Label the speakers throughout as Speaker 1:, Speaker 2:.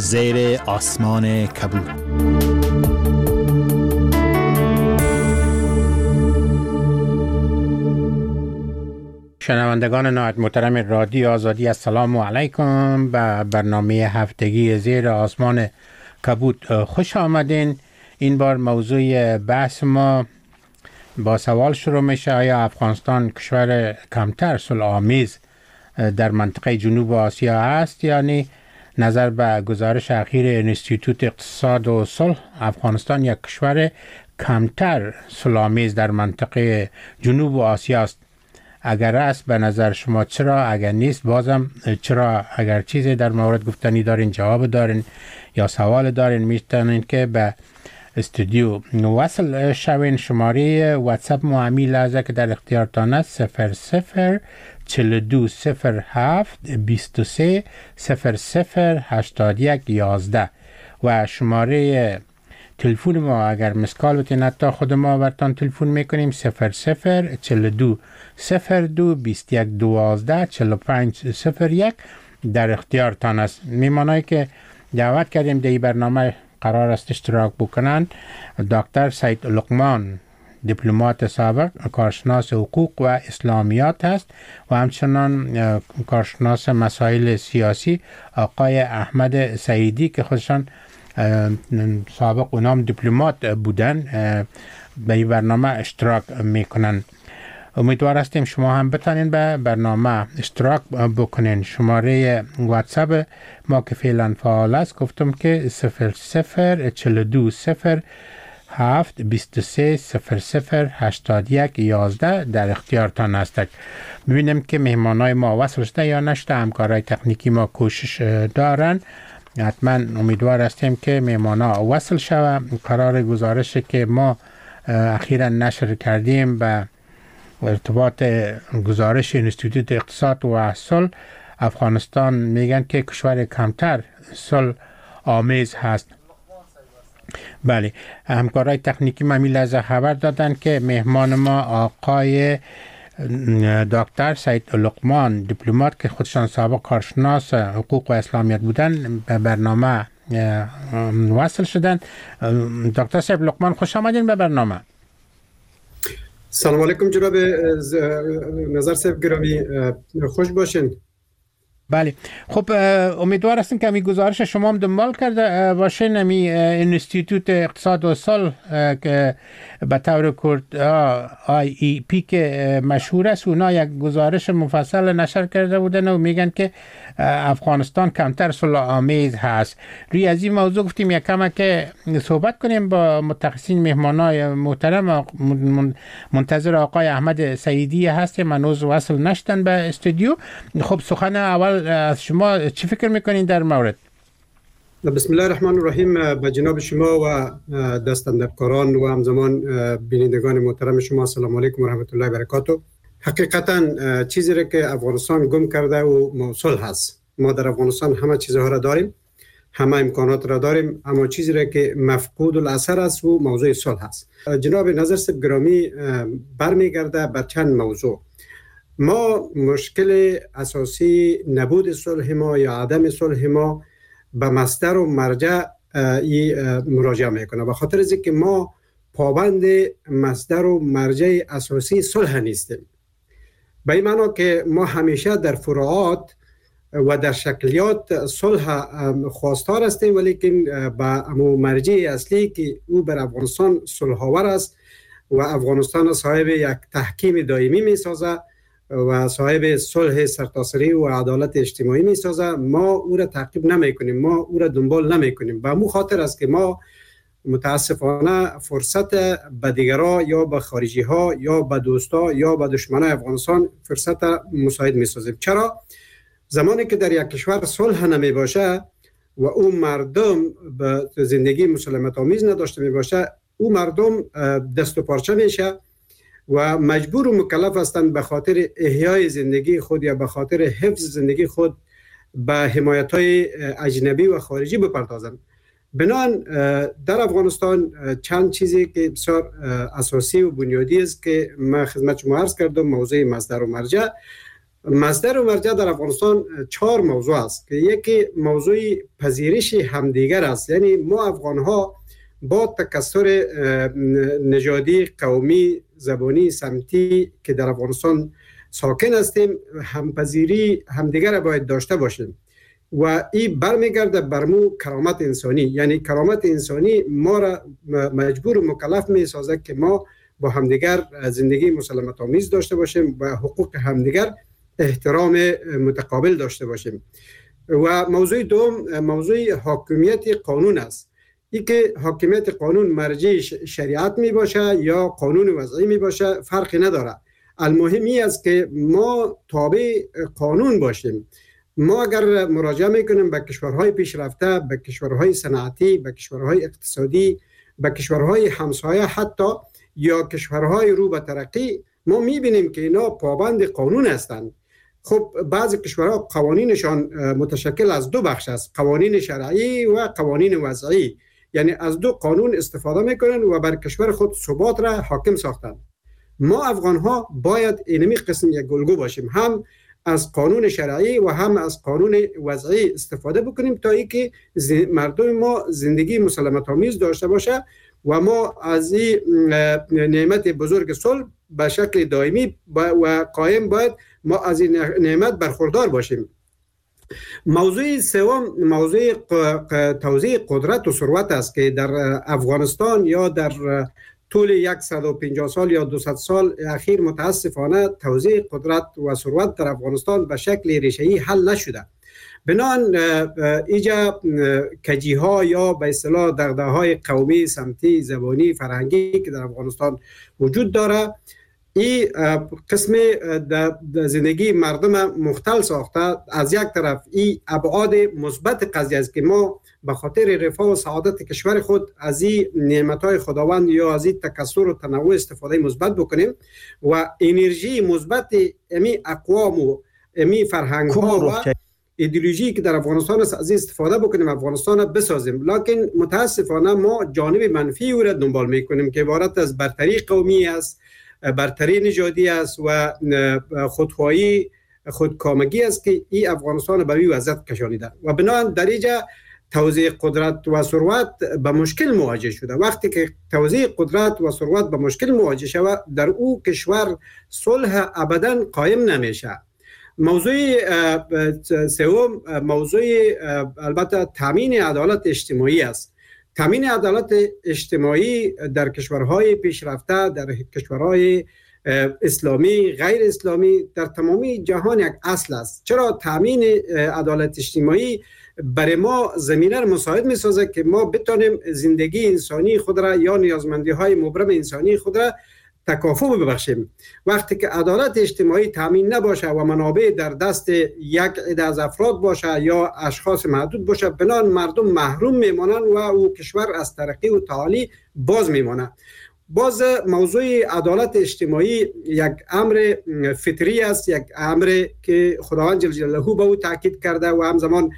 Speaker 1: زیر آسمان کبود.
Speaker 2: شنوندگان نهایت محترم رادیو آزادی، السلام علیکم. به برنامه هفتگی زیر آسمان کبود خوش آمدین. این بار موضوع بحث ما با سوال شروع میشه: آیا افغانستان کشور کمتر صلح‌آمیز در منطقه جنوب آسیا است یا نه؟ نظر به گزارش اخیر انستیتوت اقتصاد و صلح، افغانستان یک کشور کمتر صلح‌آمیز در منطقه جنوب آسیا است. اگر است به نظر شما چرا؟ اگر نیست بازم چرا؟ اگر چیزی در مورد گفتنی دارین، جواب دارین یا سوال دارین، میتونین که به استودیو وصل شوین. شماره واتساپ معامی لحظه که در اختیارتان است 00420723008111 و شماره تلفن ما اگر مسکال بتین حتی خود ما برتان تلفن میکنیم 0042022112450501. در اختیارتان است. میمانایی که دعوت کردیم در این برنامه قرار است اشتراک بکنند: دکتر سید لقمان، دیپلمات سابق، کارشناس حقوق و اسلامیات است و همچنان کارشناس مسائل سیاسی آقای احمد سعیدی که خودشان سابق اونام دیپلمات بودن به این برنامه اشتراک میکنن. امیدوار هستیم شما هم بتانین به برنامه اشتراک بکنین. شماره واتساپ ما که فعلا فعال است گفتم که 00420723008111 در اختیارتان است. ببینیم که مهمانای ما وصل شده یا نشده. همکارای تکنیکی ما کوشش دارن. حتما امیدوار هستیم که مهمانا وصل شوه. قرار گزارشی که ما اخیرا نشر کردیم به ارتباط گزارش انستیتوت اقتصاد و صلح، افغانستان میگن که کشور کمتر صلح آمیز هست. بله، همکارای تکنیکی ما می لحظه خبر دادن که مهمان ما آقای دکتر سید لقمان، دیپلمات که خودشان سابق کارشناس حقوق و اسلامیات بودن، به برنامه وصل شدن. دکتر سید لقمان خوش آمدین به برنامه.
Speaker 3: سلام علیکم جناب نظر صاحب گرامی، خوش باشین.
Speaker 2: بله، خب امیدوار هستیم که می گزارش شما هم دنبال کرده باشین. می انستیتوت اقتصاد و صلح که به طور کرد IEP که مشهور است، اونا یک گزارش مفصل نشر کرده بودن و میگن که افغانستان کمتر صلح آمیز هست. روی از این موضوع گفتیم یک کم که صحبت کنیم با متخصصین. مهمانای محترم منتظر آقای احمد سعیدی هستیم، هنوز وصل نشدن به استودیو. خب سخن اول از شما چی فکر میکنین در مورد؟
Speaker 3: بسم الله الرحمن الرحیم. به جناب شما و دستاندرکاران و همزمان بینندگان محترم شما سلام علیکم و رحمت الله و برکاته. حقیقتا چیزی را که افغانستان گم کرده و موصول هست. ما در افغانستان همه چیزها را داریم، همه امکانات را داریم، اما چیزی را که مفقود الاثر است و موضوع صلح است. جناب نظر صاحب گرامی، برمیگرده بر چند موضوع. ما مشکل اساسی نبود صلح ما یا عدم صلح ما به مصدر و مرجع مراجعه میکنه. به خاطر از اینکه ما پابند مصدر و مرجع اساسی صلح نیستیم. به این معنی که ما همیشه در فروعات و در شکلیات صلح خواستار هستیم، ولیکن به مرجع اصلی که او بر افغانستان صلح آور است و افغانستان صاحب یک تحکیم دائمی می سازه و صاحب صلح سرتاسری و عدالت اجتماعی می سازه، ما او را تعقیب نمی کنیم، ما او را دنبال نمی کنیم. به مو خاطر است که ما متاسفانه فرصت به دیگرها یا به خارجی ها یا به دوستا یا به دشمنان افغانستان فرصت مساعد می سازیم. چرا؟ زمانی که در یک کشور صلح نمی باشه و او مردم به زندگی مسالمت آمیز نداشته می باشه، او مردم دست و پارچه میشه و مجبور و مکلف هستند به خاطر احیای زندگی خود یا به خاطر حفظ زندگی خود به حمایت‌های اجنبی و خارجی بپردازند. بنابراین در افغانستان چند چیزی که بسیار اساسی و بنیادی است که من خدمت شما عرض کردم: موضوع مصدر و مرجع. مصدر و مرجع در افغانستان 4 موضوع است که یکی موضوع پذیرش همدیگر است. یعنی ما افغان ها با تکثر نژادی، قومی، زبانی، سمتی که در افغانستان ساکن هستیم، همپذیری همدیگر را باید داشته باشیم و این برمیگرده بر مو کرامت انسانی. یعنی کرامت انسانی ما را مجبور و مکلف می سازد که ما با همدیگر زندگی مسالمت آمیز داشته باشیم و حقوق همدیگر احترام متقابل داشته باشیم. و موضوع دوم موضوع حاکمیت قانون است. این که حاکمیت قانون مرجع شریعت می باشه یا قانون وضعی می باشه فرقی نداره. المهمی است که ما تابع قانون باشیم. ما اگر مراجعه میکنیم به کشورهای پیشرفته، به کشورهای صنعتی، به کشورهای اقتصادی، به کشورهای همسایه حتی یا کشورهای رو به ترقی، ما میبینیم که اینا پابند قانون هستند. خب بعضی کشورها قوانینشان متشکل از 2 بخش است، قوانین شرعی و قوانین وضعی. یعنی از 2 قانون استفاده میکنن و بر کشور خود ثبات را حاکم ساختن. ما افغان ها باید اینمی قسم یک الگو باشیم، هم از قانون شرعی و هم از قانون وضعی استفاده بکنیم تا اینکه مردم ما زندگی مسالمت آمیز داشته باشه و ما از این نعمت بزرگ صلح به شکل دائمی و قائم باید ما از این نعمت برخوردار باشیم. موضوع سوم موضوع توزیع قدرت و ثروت است که در افغانستان یا در طول 150 سال یا 200 سال اخیر متاسفانه توزیع قدرت و ثروت در افغانستان به شکل ریشه‌ای حل نشده. بنابراین اینجا کجی‌ها یا به اصطلاح دغدغه‌های قومی، سمتی، زبانی، فرهنگی که در افغانستان وجود داره، این قسم زندگی مردم مختل ساخته. از یک طرف این ابعاد مثبت قضیه است که ما به خاطر رفاه و سعادت کشور خود از این نعمت‌های خداوند یا از این تکثر و تنوع استفاده مثبت بکنیم و انرژی مثبت امی اقوام و امی فرهنگ‌ها و ایدئولوژی که در افغانستان است از استفاده بکنیم، افغانستان را بسازیم. لکن متاسفانه ما جانب منفی او را دنبال میکنیم که عبارت از برتری قومی است، برتری نژادی است و خودخواهی، خودکامگی است که این افغانستان به این وضعیت کشانیده و بنابراین در اینجا توزیع قدرت و ثروت به مشکل مواجه شده. وقتی که توزیع قدرت و ثروت به مشکل مواجه شود، در او کشور صلح ابدا قائم نمیشه. موضوع سوم موضوع البته تامین عدالت اجتماعی است. تامین عدالت اجتماعی در کشورهای پیشرفته، در کشورهای اسلامی، غیر اسلامی، در تمامی جهان یک اصل است. چرا تامین عدالت اجتماعی برای ما زمینه را مساعد می سازه که ما بتانیم زندگی انسانی خود را یا نیازمندی های مبرم انسانی خود را تکافؤ ببخشیم. وقتی که عدالت اجتماعی تامین نباشه و منابع در دست یک عده از افراد باشه یا اشخاص محدود باشه، بنان مردم محروم میمانند و او کشور از ترقی و تعالی باز میماند. باز موضوع عدالت اجتماعی یک امر فطری است، یک امر که خداوند جل جلاله به او تاکید کرده و همزمان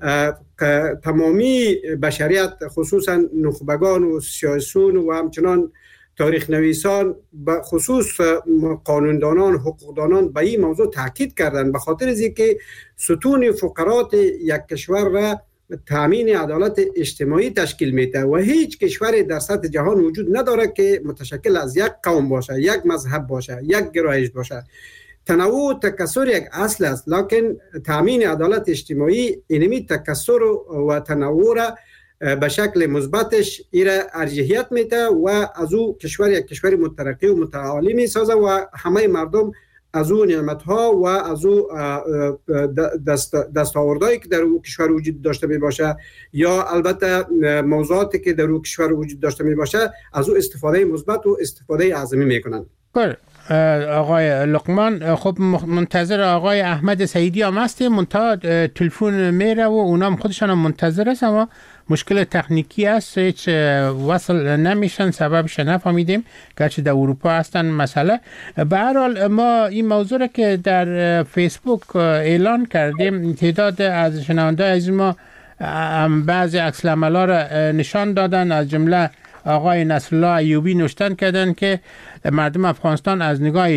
Speaker 3: تمامی بشریت خصوصا نخبگان و سیاسیون و همچنان تاریخ نویسان به خصوص قانوندانان، حقوقدانان به این موضوع تاکید کردند، به خاطر از اینکه ستون فقرات یک کشور را تامین عدالت اجتماعی تشکیل میده و هیچ کشوری در سطح جهان وجود نداره که متشکل از یک قوم باشه، یک مذهب باشه، یک گرایش باشه. تنوع و تکثر یک اصل است، لکن تامین عدالت اجتماعی اینمی تکثر و تنوع را به شکل مثبتش ایره ارجحیت میده و از او کشور یک کشور مترقی و متعالی میسازه و همه مردم از او نعمت‌ها و از او دستاوردهایی که در او کشور وجود داشته می باشه یا البته موضوعاتی که در او کشور وجود داشته می باشه از او استفاده مثبت و استفاده اعظمی میکنن.
Speaker 2: آقای لقمان، خب منتظر آقای احمد سعیدی هم هستیم، منتها تلفن میره و اونا خودشان هم منتظر است اما مشکل تکنیکی است، هیچ وصل نمیشن، سببش نفهمیدیم، گرچه در اروپا هستن مسئله. به هر حال ما این موضوع را که در فیسبوک اعلان کردیم، تعداد از شنونده از ما بعضی عکس العمل‌ها را نشان دادن، از جمله آقای نصرالله ایوبی نوشتن کردن که مردم افغانستان از نگاه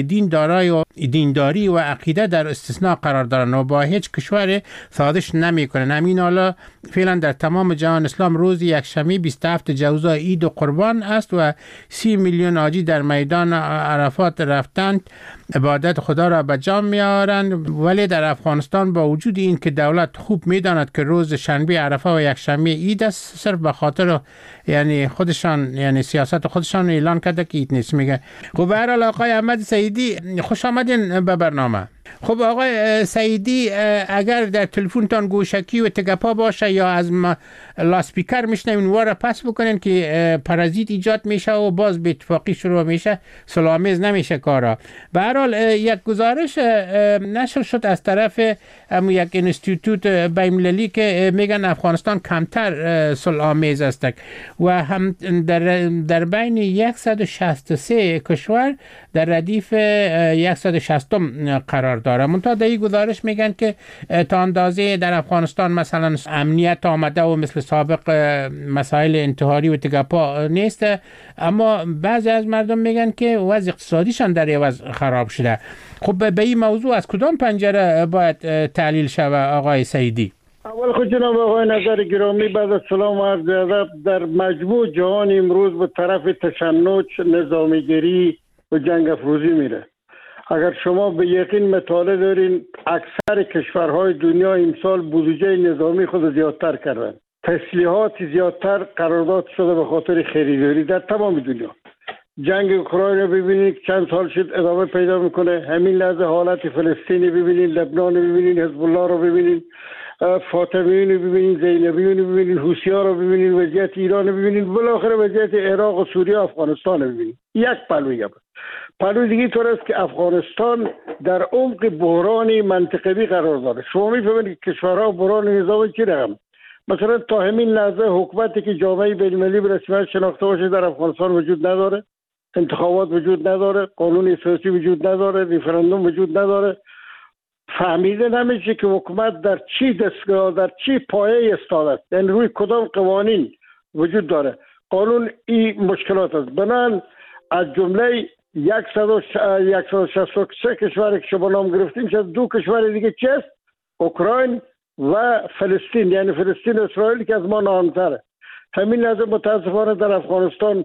Speaker 2: دینداری و عقیده در استثناء قرار دارن و با هیچ کشور سازش نمیکنن. همین حالا فعلا در تمام جهان اسلام روز یکشنبه 27 جوزا عید و قربان است و 30 میلیون حاجی در میدان عرفات رفتند عبادت خدا را به جا میارند. ولی در افغانستان با وجود این که دولت خوب میداند که روز شنبه عرفه و یکشنبه عید است، صرف به خاطر یعنی خودشان یعنی سیاست خودشان اعلان کرده که عید نیست. میگه خب به هر حال آقای احمد سعیدی خوش آمدین به برنامه. خب آقای سعیدی، اگر در تلفنتان گوشکی و تگپا باشه یا از لاسپیکر میشنوین واره پس بکنین که پرازیت ایجاد میشه و باز به اتفاقی شروع میشه، سلامیز نمیشه کارا. به هر حال یک گزارش نشر شد از طرف یک اینستیتوت بین‌المللی که میگن افغانستان کمتر سلامیز است و هم در بین 163 کشور در ردیف 160 قرار داره. منتها در این گزارش میگن که تا اندازه در افغانستان مثلا امنیت آمده و مثل سابق مسائل انتحاری و تگپا نیست، اما بعضی از مردم میگن که وضع اقتصادیشان در عوض خراب شده. خب به این موضوع از کدام پنجره باید تحلیل شود آقای سعیدی؟
Speaker 4: اول خود جناب آقای نظر گرامی، بعد از سلام و عرض ادب، در مجموع جهان امروز به طرف تشنج، نظامیگری و جنگ افروزی میره. اگر شما به یقین مطالعه دارین اکثر کشورهای دنیا امسال بودجه نظامی خود زیادتر کردن، تسلیحات زیادتر قرارداد شده به خاطر خریداری در تمام دنیا. جنگ اوکراین رو ببینید چند سال شد ادامه پیدا میکنه. همین لحظه حالت فلسطینی ببینید، لبنان رو ببینید، حزب الله رو ببینید، فاطمیین رو ببینید، زینبیین رو ببینید، حوثی‌ها رو ببینید، وضعیت ایران رو ببینید، بالاخره وضعیت عراق و سوریه و افغانستان رو ببینید. یک پلوی دیگه طور است که افغانستان در عمق بحران منطقه‌ای قرار داره. شما می‌فهمید که کشورها بحران نظامی چی رقم؟ مثلا تا همین لحظه حکومتی که جامعه بین‌المللی به رسمیت شناخته باشه در افغانستان وجود نداره، انتخابات وجود نداره، قانون اساسی وجود نداره، ریفرندوم وجود نداره. فهمیده نمیشه که حکومت در چی دستگاه، در چی پایه ایستاده است، یعنی روی کدام قوانین وجود داره. قانون این مشکلات است. بنابراین از جمله 163 کشور که شما نام گرفتیم، شاید 2 کشور دیگه چی است؟ اوکراین و فلسطین، یعنی فلسطین و اسرائیل که از ما نامتره. همین لحظه متاسفانه در افغانستان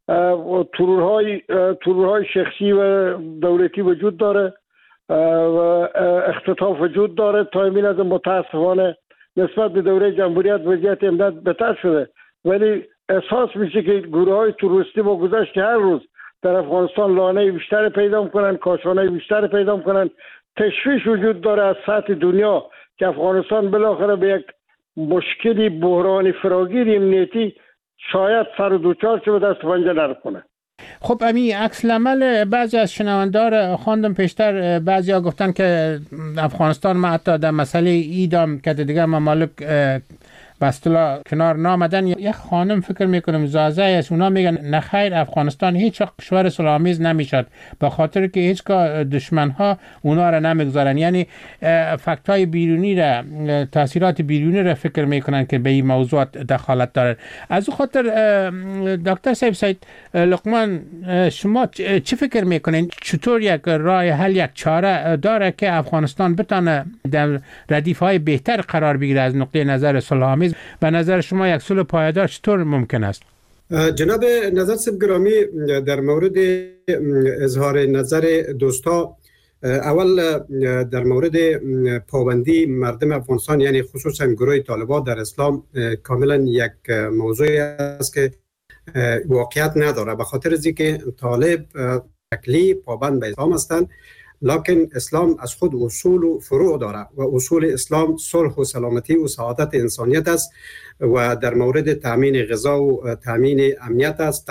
Speaker 4: ترورهای شخصی و دولتی وجود داره و اختطاف وجود داره. تا همین لحظه متاسفانه نسبت به دوره جمهوریت وضعیت امنیت بهتر شده، ولی احساس میشه که گروه‌های تروریستی با گذشت هر روز در افغانستان لانه بیشتر پیدا میکنن، کاشانه بیشتر پیدا میکنن. تشویش وجود داره از سطح دنیا که افغانستان بالاخره به یک مشکلی بحرانی فراگیر امنیتی شاید سر و دوچار چه به دست پنجه نرکنه.
Speaker 2: خب امی عکس العمل بعضی از شنوندار خواندم پیشتر، بعضی ها گفتن که افغانستان ما حتی در مسئله ایدام که دیگه ممالک بستلا کنار نامدن. یک خانم فکر میکنم زازه است، اونا میگن نخیر افغانستان هیچ کشور سلامیز نمیشد به خاطر که هیچگاه دشمن ها اونا را نمیگذارن، یعنی فکت های بیرونی را، تاثیرات بیرونی را فکر میکنن که به این موضوعات دخالت دارن. از اون خاطر دکتر سید لقمان، شما چی فکر میکنین چطور یک راه حل، یک چاره داره که افغانستان بتونه در ردیف های بهتر قرار بگیره از نقطه نظر سلامیز؟ به نظر شما یک صلح پایدار چطور ممکن است؟
Speaker 3: جناب نظر صاحب گرامی، در مورد اظهار نظر دوستا، اول در مورد پابندی مردم افغانستان یعنی خصوصا گروه طالبان در اسلام کاملا یک موضوعی است که واقعیت نداره، به خاطر از اینکه طالب شکلی پابند به اسلام هستند، لکن اسلام از خود اصول و فروع داره و اصول اسلام صلح و سلامتی و سعادت انسانیت است و در مورد تامین غذا و تامین امنیت است،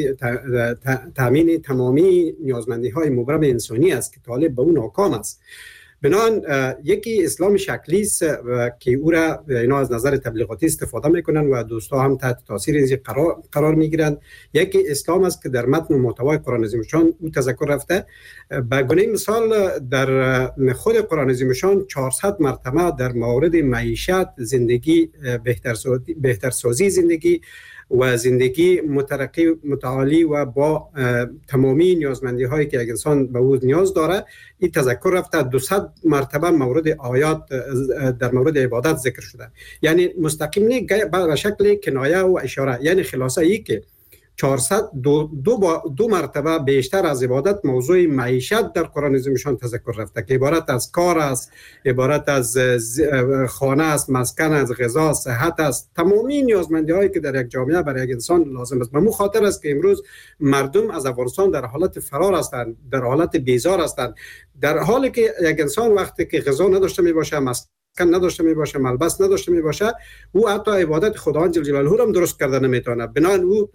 Speaker 3: تامین تمامی نیازمندی های مبرم انسانی است که طالب به اون ناکام است. بنان یکی اسلام شکلی است که او را اینا از نظر تبلیغاتی استفاده میکنن و دوستا هم تحت تاثیر این قرار میگیرند. یکی اسلام است که در متن و محتوای قرآن عظیم الشان او تذکر رفته. به گونه مثال در خود قرآن عظیم الشان 400 مرتبه در مورد معیشت، زندگی، بهترسازی زندگی و زندگی مترقی متعالی و با تمامی نیازمندی هایی که یک انسان به او نیاز داره، این تذکر رفته 200 مرتبه مورد آیات در مورد عبادت ذکر شده. یعنی مستقیم نه، به شکل کنایه و اشاره. یعنی خلاصه ای که 402 مرتبه بیشتر از عبادت موضوع معیشت در قرآن عظیمشان تذکر رفته که عبارت از کار است، عبارت از خانه است، مسکن است، غذا، صحت است، تمامی نیازمندی هایی که در یک جامعه برای یک انسان لازم است. به مو خاطر است که امروز مردم از افغانستان در حالت فرار هستند، در حالت بیزار هستند، در حالی که یک انسان وقتی که غذا نداشته می باشه، نداشته می باشه، ملبس نداشته می باشه، او حتی عبادت خداوند جل جلاله هم درست کرده نمیتونه. بنابراین او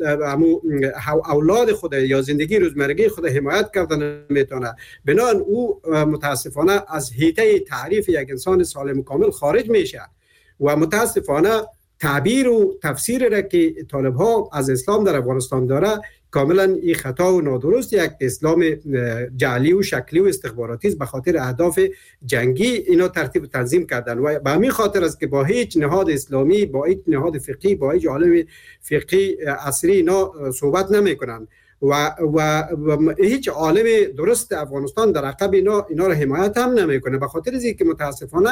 Speaker 3: اولاد خود یا زندگی روزمرگی خود حمایت کرده نمیتونه. بنابراین او متاسفانه از حیطه تعریف یک انسان سالم و کامل خارج میشه و متاسفانه تعبیر و تفسیر را که طالب ها از اسلام در افغانستان داره کاملا این خطا و نادرست، یک اسلام جعلی و شکلی و استخباراتی است. به خاطر اهداف جنگی اینا ترتیب و تنظیم کردن و به همین خاطر است که با هیچ نهاد اسلامی، با هیچ نهاد فقهی، با هیچ عالم فقهی عصری اینا صحبت نمیکنن و هیچ عالم درست افغانستان در عقب اینا رو حمایت هم نمیکنه. به خاطر اینکه که متاسفانه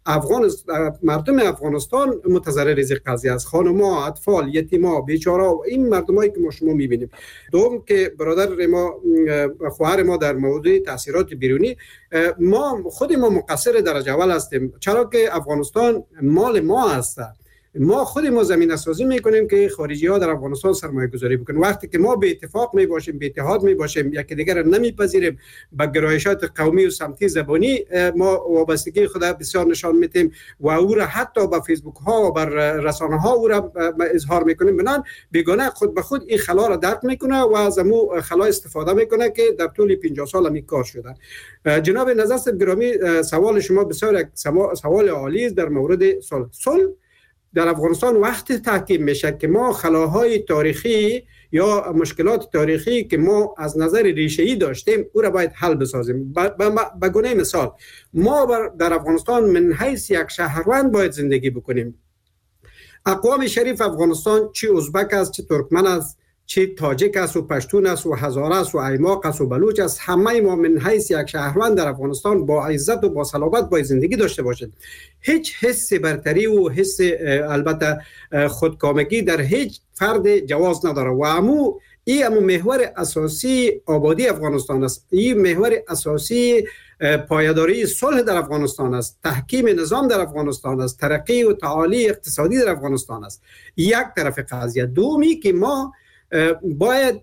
Speaker 3: مردم افغانستان متضرر از قضیه است. خانم‌ها، اطفال، یتیما، بیچاره‌ها، این مردمایی که ما شما می‌بینیم. دوم که برادر ما، خواهر ما در موضوع تاثیرات بیرونی، ما خود ما مقصر درجه اول هستیم، چرا که افغانستان مال ما است. ما خود ما زمینه سازی میکنیم که خارجی ها در افغانستان سرمایه گذاری بکنن. وقتی که ما به اتفاق می باشیم، به اتحاد می باشیم، یکی دیگر را نمیپذیریم، به گرایشات قومی و سمتی زبانی ما وابستگی خود بسیار نشان میدیم و او را حتی به فیسبوک ها و بر رسانه ها او را اظهار میکنیم، بنان بیگانه خود به خود این خلا را درک میکنه و از امو خلا استفاده میکنه که در طول 50 سال همی کار شده. جناب نظر گرامی، سوال شما بسیار سوال عالی است در مورد صلح. در افغانستان وقتی تحکیم میشه که ما خلاهای تاریخی یا مشکلات تاریخی که ما از نظر ریشه‌ای داشتیم او را باید حل بسازیم. به گونه مثال ما در افغانستان من حیث یک شهروند باید زندگی بکنیم. اقوام شریف افغانستان چه ازبک است، چه ترکمن است، چه تاجیک است و پشتون است و هزاره است و ایماق است و بلوچ است، همه ما من حیث یک شهروند در افغانستان با عزت و با صلابت باید زندگی داشته باشیم. هیچ حس برتری و حس البته خودکامگی در هیچ فرد جواز نداره و امو محور اساسی آبادی افغانستان است. این محور اساسی پایداری صلح در افغانستان است، تحکیم نظام در افغانستان است، ترقی و تعالی اقتصادی در افغانستان است. یک طرف قضیه. دومی که ما باید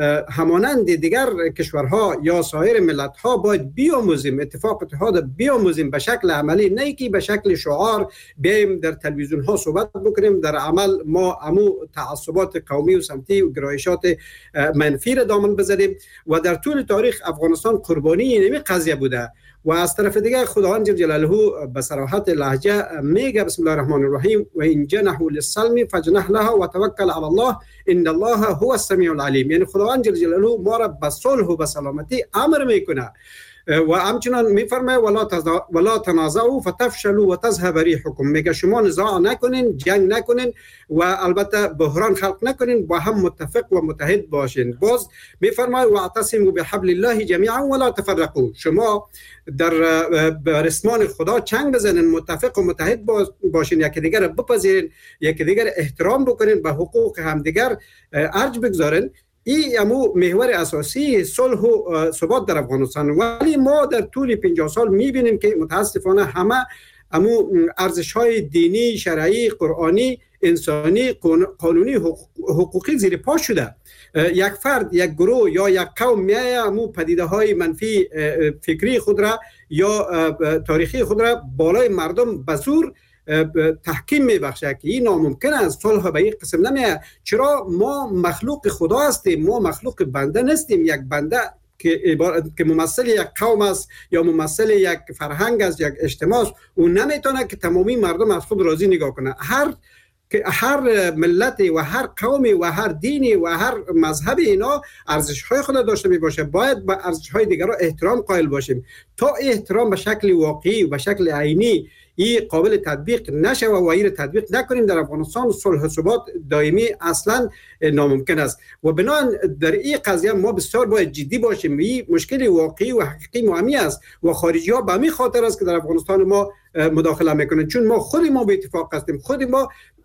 Speaker 3: همانند دیگر کشورها یا سایر ملت‌ها باید بیاموزیم، اتفاق اتحاد بیاموزیم به شکل عملی، نه که به شکل شعار بیایم در تلویزیون ها صحبت بکنیم، در عمل ما امو تعصبات قومی و سمتی و گرایشات منفی را دامن بزنیم و در طول تاریخ افغانستان قربانی این قضیه بوده. و از طرف دیگر خداوند جل جلاله به صراحت لهجه میگه بسم الله الرحمن الرحیم و ان جنحوا للسلم فاجنح لها وتوکل علی الله ان الله هو السمیع العلیم. یعنی خداوند جل جلاله ما را به صلح و به سلامتی امر میکنه و همچنان میفرماید ولا تنازعوا فتفشلوا وتذهب ريحكم. میگه شما نزاع نکنین، جنگ نکنین و البته بحران خلق نکنین، با هم متفق و متحد باشین. باز میفرماید واعتصموا بحبل الله جميعا ولا تفرقوا. شما در رسمان خدا چنگ بزنین، متفق و متحد باشین، یکی دیگر بپذیرین، یکی دیگر احترام بکنین، به حقوق همدیگر ارج بگذارین. این امو محور اساسی صلح و ثبات در افغانستان. ولی ما در طول 50 سال میبینیم که متاسفانه همه امو ارزش‌های دینی، شرعی، قرآنی، انسانی، قانونی، حقوقی زیر پا شده. یک فرد، یک گروه یا یک قوم میایه امو پدیده‌های منفی فکری خود را یا تاریخی خود را بالای مردم به زور تحکیم میبخشه که این ناممکن است. صلح به این قسم نمیه. چرا؟ ما مخلوق خدا هستیم، ما مخلوق بنده نیستیم. یک بنده که ممثل یک قوم است یا ممثل یک فرهنگ است، یک اجتماع است، او نمیتونه که تمامی مردم از خود راضی نگاه کنه. هر که هر ملت و هر قومی و هر دینی و هر مذهب اینا ارزش‌های خود داشته باشه. باید به ارزش‌های دیگران احترام قائل باشیم. تا احترام به شکل واقعی و به شکل عینی این قابل تطبیق نشه و این تطبیق نکنیم، در افغانستان صلح و ثبات دائمی اصلا ناممکن است. و بنابراین در این قضیه ما بسیار باید جدی باشیم. این مشکل واقعی و حقیقی مهمی است و خارجی ها به همین خاطر است که در افغانستان ما مداخله میکنن، چون ما خود ما به اتفاق هستیم. خود ما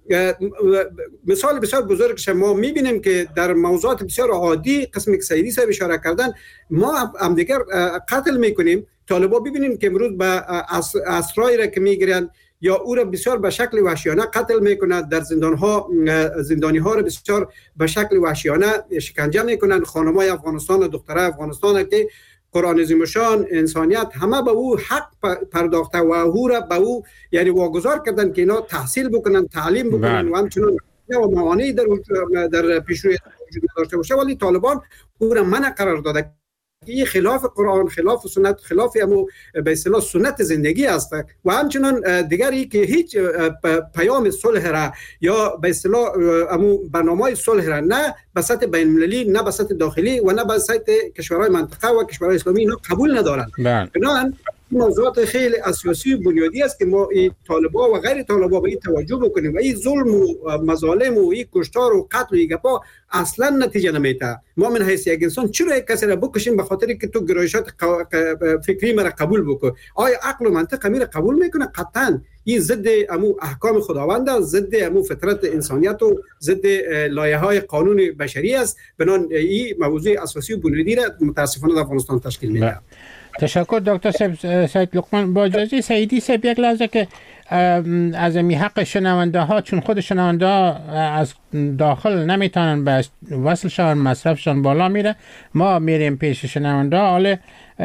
Speaker 3: مثال بسیار بزرگش ما میبینیم که در موضوعات بسیار عادی قسمی که سیدی صاحب اشاره کردن ما هم دیگر قتل میکنیم. طالبان ببینیم که امروز به اسرایی را که میگیرن یا او را بسیار به شکل وحشیانه قتل میکنند، در زندانی ها را بسیار به شکل وحشیانه شکنجه میکنند. خانمای افغانستان و دخترای افغانستان که قرآن عظیم شان انسانیت همه به او حق پرداخته و او را به او یعنی واگذار کردن که اینا تحصیل بکنن، تعلیم بکنن و همچنان و موانعی در پیشروی وجود داشته باشه، ولی طالبان او را منع قرار داده. این خلاف قرآن، خلاف سنت، خلاف به اصطلاح سنت زندگی است. و همچنان دیگری که هیچ پیام صلح را یا به اصطلاح برنامه‌های صلح را نه به سطح بین المللی، نه به سطح داخلی و نه به سطح کشورهای منطقه و کشورهای اسلامی اینا قبول ندارند. بنابراین موضوعات خیلی اساسی و بنیادی است که ما این طالبان و غیر طالبان به این توجه بکنیم و این ظلم و مظالم و این کشتار و قتل و این گپا اصلا نتیجه نمیده. ما من حیث یک انسان چرا یک کسی را بکشیم به خاطر که تو گرایشات فکری مرا قبول بکن؟ آیا عقل و منطق میره قبول میکنه؟ قطعا این ضد امو احکام خداوند است، ضد امو فطرت انسانیت و ضد لایحه‌های قانون بشری است. بنابراین این موضوع اساسی و بنیادی را متاسفانه در افغانستان تشکیل میده.
Speaker 2: تشکر دکتر سید لقمان. با اجازه سیدی صاحب یک لحظه که از می حق شنونده ها، چون خود شنونده ها از داخل نمیتونن به وصلشان مصرفشان بالا میره، ما میریم پیش شنونده ها.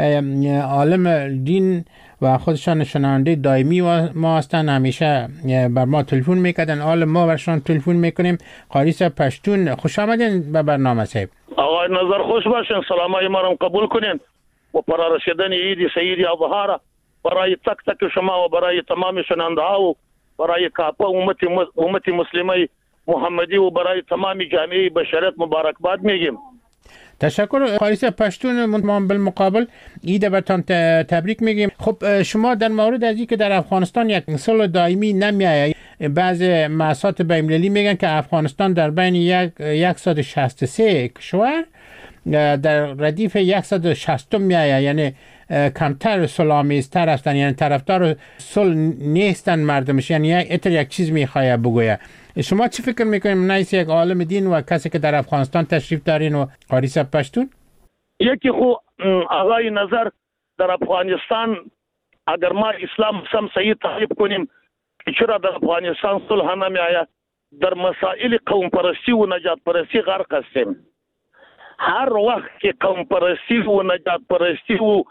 Speaker 2: عالم دین و خودشان شنونده دائمی ما هستن، همیشه بر ما تلفن میکردن، حال ما برشان تلفن میکنیم. قاری صاحب پشتون، خوش آمدین به برنامه صاحب.
Speaker 5: آقای نظر خوش باشین، سلامای ما را قبول کنین و برای رسیدن عید سیدی اضحا برای تک تک شما و برای تمام شنونده ها و برای کافه امت مسلمه محمدی و برای تمام جامعه بشریت مبارکباد میگیم.
Speaker 2: تشکر قاری صاحب پشتون. ما بالمقابل عید برتان تبریک میگیم. خب شما در مورد از اینکه در افغانستان یک صلح دائمی نمیآید، بعض مؤسسات بین‌المللی میگن که افغانستان در بین 163 کشور در ردیف 160 میآید، یعنی کمتر صلح‌آمیزتر هستن، یعنی طرفدار صلح نیستن مردمش، یعنی یک چیز میخواه بگویه. شما چی فکر میکنید نایس یک عالم دین و کسی که در افغانستان تشریف دارین و قاری صاحب پشتون؟
Speaker 5: یکی خو آقای نظر در افغانستان اگر ما اسلام سم صحیح تعریف کنیم چرا در افغانستان صلح نمیآید؟ در مسائل قوم پرستی و نجات پرستی غرق هستیم. هر وقت که قوم پرستی و نجات پرستی و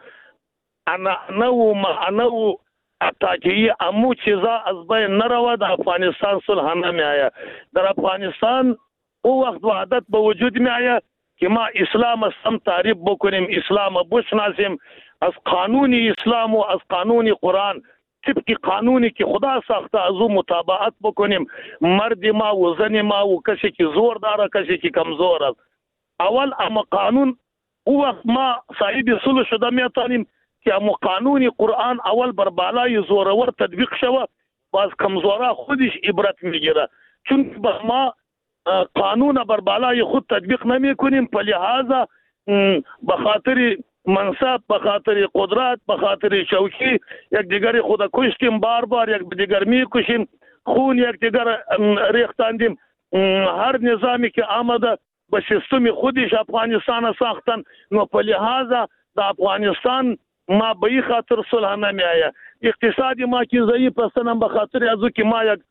Speaker 5: انا و معنا و اتاکی امو چیزا از بین نرود در افغانستان صلح نمیآید. در افغانستان او وقت وحدت به وجود میآید که ما اسلام سم تعریف بکنیم، اسلام بشناسیم، از قانون اسلام و از قانون قرآن طبق قانونی که خدا ساخته از او مطابقت بکنیم. مرد ما و زن ما و کسی که زور داره کسی که کمزور است. اول اما قانون او وقت ما صاحب صلح شده میتونیم که اما قانون قرآن اول بر بالای زورور تطبیق شوه، باز کمزورا خودش عبرت میگیره، چون با ما قانون بر بالای خود تطبیق نمی کنیم، په لحاظا به خاطر منصب، به خاطر قدرت، به خاطر شوکی یک دیگر خود کشتیم، بار بار یک دیگر می کشیم، خون یک دیگر ریختاندیم. هر نظامی که آمده به سیستم خودش افغانستان ساختن، نو په لحاظا د افغانستان ما به این خاطر صلح نمی آید. اقتصادی ما که ضعیف هستن به خاطر از او که ما یک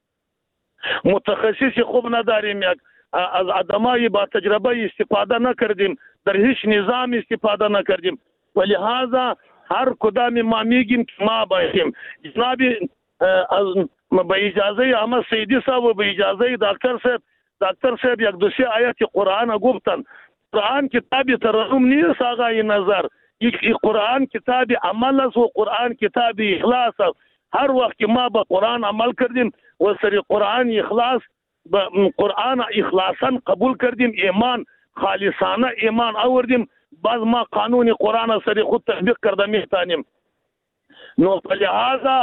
Speaker 5: متخصص خوب نداریم، یک از آدمای با تجربه استفاده نکردیم، در هیچ نظام استفاده نکردیم، و لحاظا هر کدام ما میگیم که ما باشیم. جناب به اجازه احمد سیدی صاحب و به اجازه دکتر صاحب یک دو سه آیات قرآن گفتن. قرآن کتاب ترحم نیست آقای نظر، این قرآن کتاب عمل است و قرآن کتاب اخلاص است. هر وقت که ما به قرآن عمل کردیم و سر قرآن اخلاص قرآن اخلاصا قبول کردیم، ایمان خالصانه ایمان آوردیم، باز ما قانون قرآن سری خود تطبیق کرده میتانیم. نو لہذا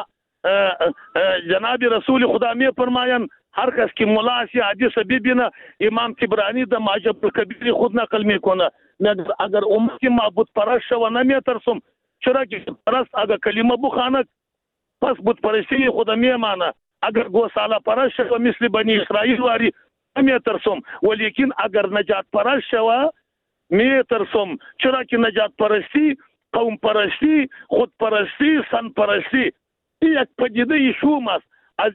Speaker 5: جناب رسول خدا می فرمایند هر کس که ملا سی حدیث ببینه، امام طبرانی در معجم الکبیر خود نقل میکنه، اگر امت ما بت پرست شو نمیترسم، چرا که پرست اگر کلمه بخوانه پس بت پرستی خدا میمانه، اگر گوساله پرست شو مثل بنی اسرائیل واری نمیترسم، ولیکن اگر نجات پرست شو میترسم، چرا که نجات پرستی، قوم پرستی، خود پرستی، سن پرستی یک پدیده شوم است از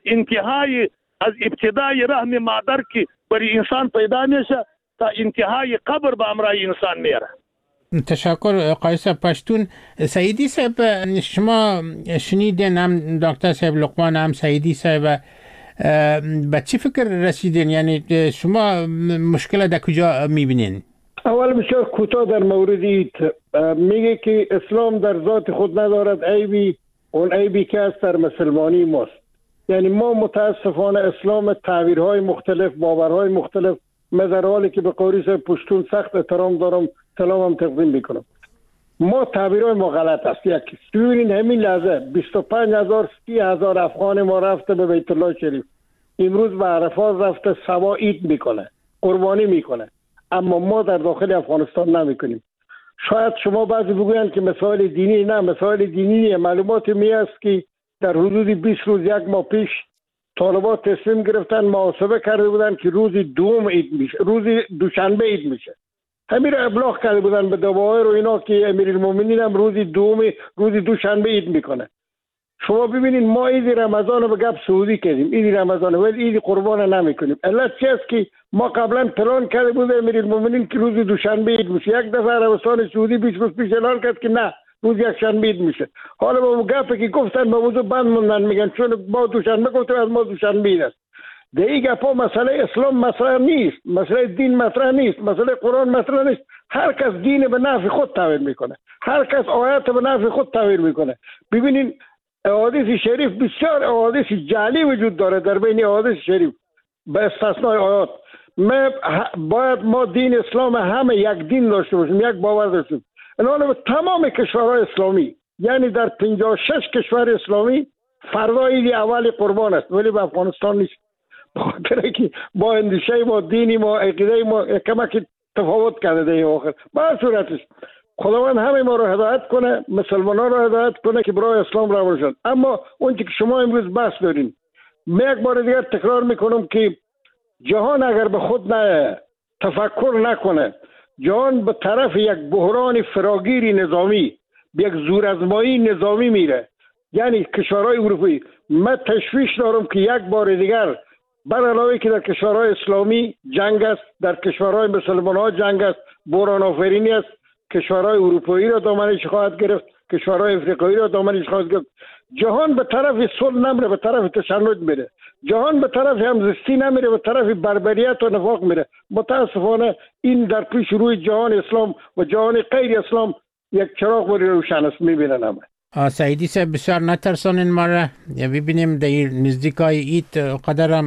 Speaker 5: ابتدای رحم مادر که برای انسان پیدا میشه تا انتهای قبر به همراه انسان میره.
Speaker 2: تشکر قایص پشتون. سعیدی صاحب، شما شنیدین هم دکتر صاحب لقمان هم سعیدی صاحب به چی فکر رسیدین؟ یعنی شما مشکل در کجا میبینین؟
Speaker 4: اول بسیار کوتاه در مورد ایت میگه که اسلام در ذات خود ندارد عیبی، اون عیبی که است در مسلمانی ماست. یعنی ما متاسفانه اسلام تعبیرهای مختلف، باورهای مختلف، در حالی که به قاری صاحب پشتون سخت احترام دارم، سلامم تقدیم میکنم، ما تعبیرهای ما غلط است. یکی ببینید همین لحظه 25,000-30,000 افغان ما رفته به بیت الله شریف، امروز به عرفات رفته سوا عید میکنه، قربانی میکنه، اما ما در داخل افغانستان نمیکنیم. شاید شما بعضی بگویند که مسائل دینی، نه مسائل دینی معلومات می است که در حدود 20 روز 1 ماه پیش طالبات تصمیم گرفتن، محاسبه کرده بودن که روز دوم عید میشه، روز دوشنبه عید میشه، همین را ابلاغ کرده بودن به دوایر و اینا که امیرالمومنین هم روز دوشنبه عید میکنه. شما ببینید ما عید رمضان رو به گپ سعودی کردیم، عید رمضان، ولی عید قربان نمیکنیم. علت چی است که ما قبلا پلان کرده بود امیرالمومنین که روز دوشنبه عید میشه، یک دفعه عربستان سعودی 20 روز پیش اعلان کرد که نه روز یکشنبه عید میشه. حالا با گپی که گفتن به موضوع بند موندن، میگن چون ما دوشنبه گفتیم از ما دوشنبه عید است. در این گپا مسئله اسلام مطرح نیست، مسئله دین مطرح نیست، مسئله قرآن مطرح نیست. هر کس دین به نفع خود تعبیر میکنه، هر کس آیات به نفع خود تعبیر میکنه. ببینید احادیث شریف بسیار احادیث جعلی وجود داره در بین احادیث شریف به استثنای آیات. باید ما دین اسلام همه یک دین داشته باشیم، یک باور داشته باشیم. الان تمام کشورهای اسلامی، یعنی در 56 کشور اسلامی فردا عید اول قربان است، ولی به افغانستان نیست. بخاطر که با اندیشه ما، دینی ما، عقیده ما کمک تفاوت کرده در آخر. با صورتش خداوند همه ما رو هدایت کنه، مسلمانان رو هدایت کنه که برای اسلام روان شد. اما اون که شما امروز بحث دارین، من یک بار دیگر تکرار میکنم که جهان اگر به خود تفکر نکنه، جهان به طرف یک بحران فراگیری نظامی، به یک زورآزمایی نظامی میره. یعنی کشورهای اروپایی، من تشویش دارم که یک بار دیگر بر علاوه که در کشورهای اسلامی جنگ است، در کشورهای مسلمان‌ها جنگ است، بحران آفرینی است، کشورهای اروپایی را دامنش خواهد گرفت، کشورهای افریقایی را دامنش خواهد گرفت. جهان به طرف صلح نمیره، به طرف تشنج میره. جهان به طرف همزستی نمیره، به طرف بربریت و نفاق میره. متاسفانه این در پیش روی جهان اسلام و جهان غیر اسلام یک چراغ بری روشن است، میبینن همه.
Speaker 2: سعیدی صاحب بسیار نترسانین ما را ببینیم در نزدیکای عید قدرم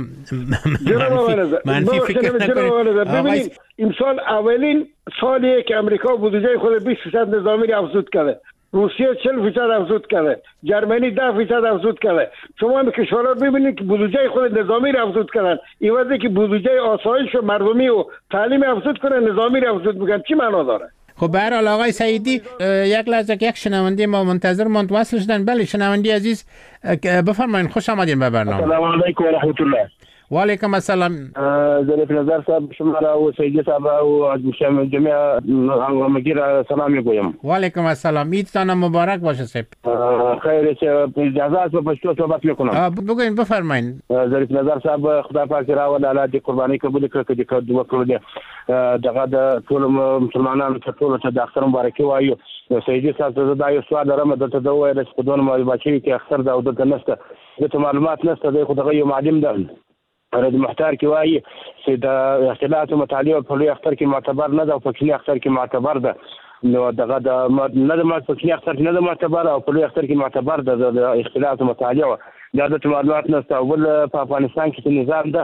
Speaker 2: منفی فکر نکنید.
Speaker 4: ببینید امسال اولین سالیه که امریکا بودجه خود 20% نظامی را افزود کرده، روسیه 40% افزود کرده، جرمنی 10% افزود کرده. شما هم کشورها ببینید که بودجه خود نظامی را افزود کردن، این وقتی که بودجه آسایش و مردمی و تعلیم افزود کنن، نظامی را افزود میکنن، چی معنا داره؟
Speaker 2: خب به هر حال آقای سعیدی، یک لحظه یک شنونده ما منتظر ماند وصل شدن. بله شنونده عزیز بفرمایید، خوش آمدین به برنامه.
Speaker 6: السلام علیکم و رحمت الله.
Speaker 2: و علیکم السلام.
Speaker 6: ظریف نظر صاحب شما را و سعیدی صاحب و جميع همگیر سلام میگویم.
Speaker 2: و علیکم السلام، عیدتان مبارک باشه صاحب.
Speaker 6: خیر، اجازه است به پشتو صحبت میکنم.
Speaker 2: بگوین بفرمایید.
Speaker 6: ظریف نظر صاحب خدا پاک را و الله دې قرباني قبول کړي چې دوه کړو دغه د ټول مسلمانانو ته ټول ته د اختر مبارکي وایو. سعیدی صاحب ته دا یو سوال لرم، دلته د وایي چې په دونه معلومات کې اختر دا د نسته د معلومات نسته د خو دغه یو معلم ده رد محتار کې وایي چې د اختلاط او مطالعه په لوی اختر کې معتبر نه ده او په کلی اختر کې معتبر ده. نو دغه د نه د په کلی اختر کې نه ده معتبر او په لوی اختر کې معتبر ده د اختلاط او مطالعه دا د معلومات نسته. اول په افغانستان کې نظام ده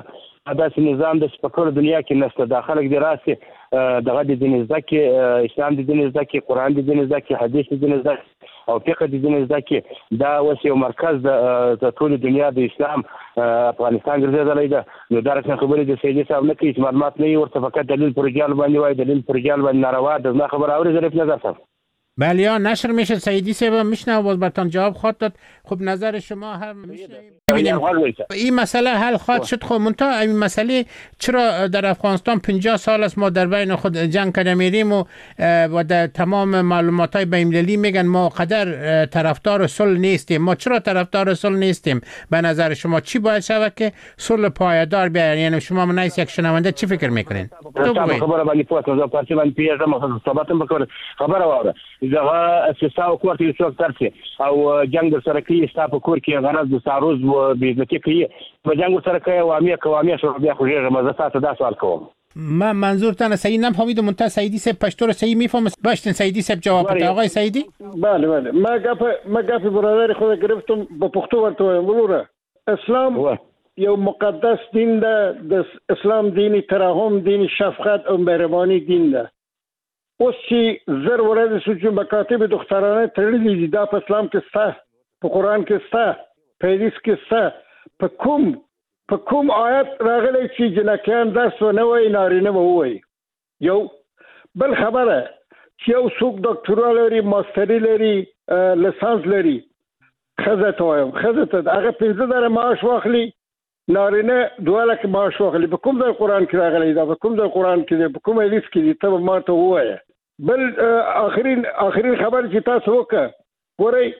Speaker 6: داسې نظام د سپکړو دنیا کې نشته. دا خلک دې راسي دغه د دین زده کې، اسلام د دین زده کې، قرآن د دین زده کې، حدیث د دین زده کې او فقه د دین زده کې. دا اوس یو مرکز د ټول دنیا د اسلام افغانستان ګرځېدلی ده. نو دا رسمي خبرې د سیدي صاحب نه کوي چې معلومات نه وي، ورته فقط دلیل پر رجال باندې وایي، دلیل پر رجال باندې ناروا ده. زما خبر اوري ظریف نظر صاحب؟
Speaker 2: بله یا نشر میشه سیدی صاحب میشنه باز برتان جواب خواهد داد. خب نظر شما هم این مسئله حل خواهد شد. خب منتها این مسئله چرا در افغانستان 50 سال است ما در بین خود جنگ کرده میریم و در تمام معلومات های بین‌المللی میگن ما قدر طرفدار صلح نیستیم. ما چرا طرفدار صلح نیستیم؟ به نظر شما چی باید شود که صلح پایدار بیاید؟ یعنی شما منایس یک شنونده چی فکر میکنین؟
Speaker 6: خبره باندې پوهه پارتي باندې پیژنم ثباتم بکور خبره واره دغه اساسا کوټ یو څوک ترسي او جنگ سره کوي ستاسو کور کې غرض د ساروز و بیزتی کوي په جنگ سره کوي وامیه شو بیا خو یې مزه تاسو دا سوال کوم.
Speaker 2: من منظورتان سعید نفهمیدم. منتها سعیدی سب پشتو رو صحیح میفهمه. باشین سعیدی سب جواب بده. آقای سعیدی؟
Speaker 4: بله ما گپ برادر خود گرفتم با پختو ورته وروره. اسلام یو مقدس دین ده. د اسلام دینی ترحم، دینی شفقت او مهربانی دین ده. اوس چې زر ورځې شو چې مکاتب دخترانه تړلې دي دا په اسلام کې شته، په قرآن کې شته، په حدیث کې شته. په کوم آیت راغلی چې جنکیان درس ونه وایي نارینه به ووایي؟ یو بل خبره چې یو څوک ډاکټرا لري، ماستري لري، لسانس لري، ښځه ته وایم ښځه ته هغه 15,000 معاش واخلي، نارینه 2 لک معاش واخلي. په کوم ځای قرآن کې راغلی دا؟ په کوم ځای قرآن کې دی؟ په کوم حدیث کې دی؟ ته به ما ته ووایه. بل آخرین خبر چې تاسو وکړه، ګورئ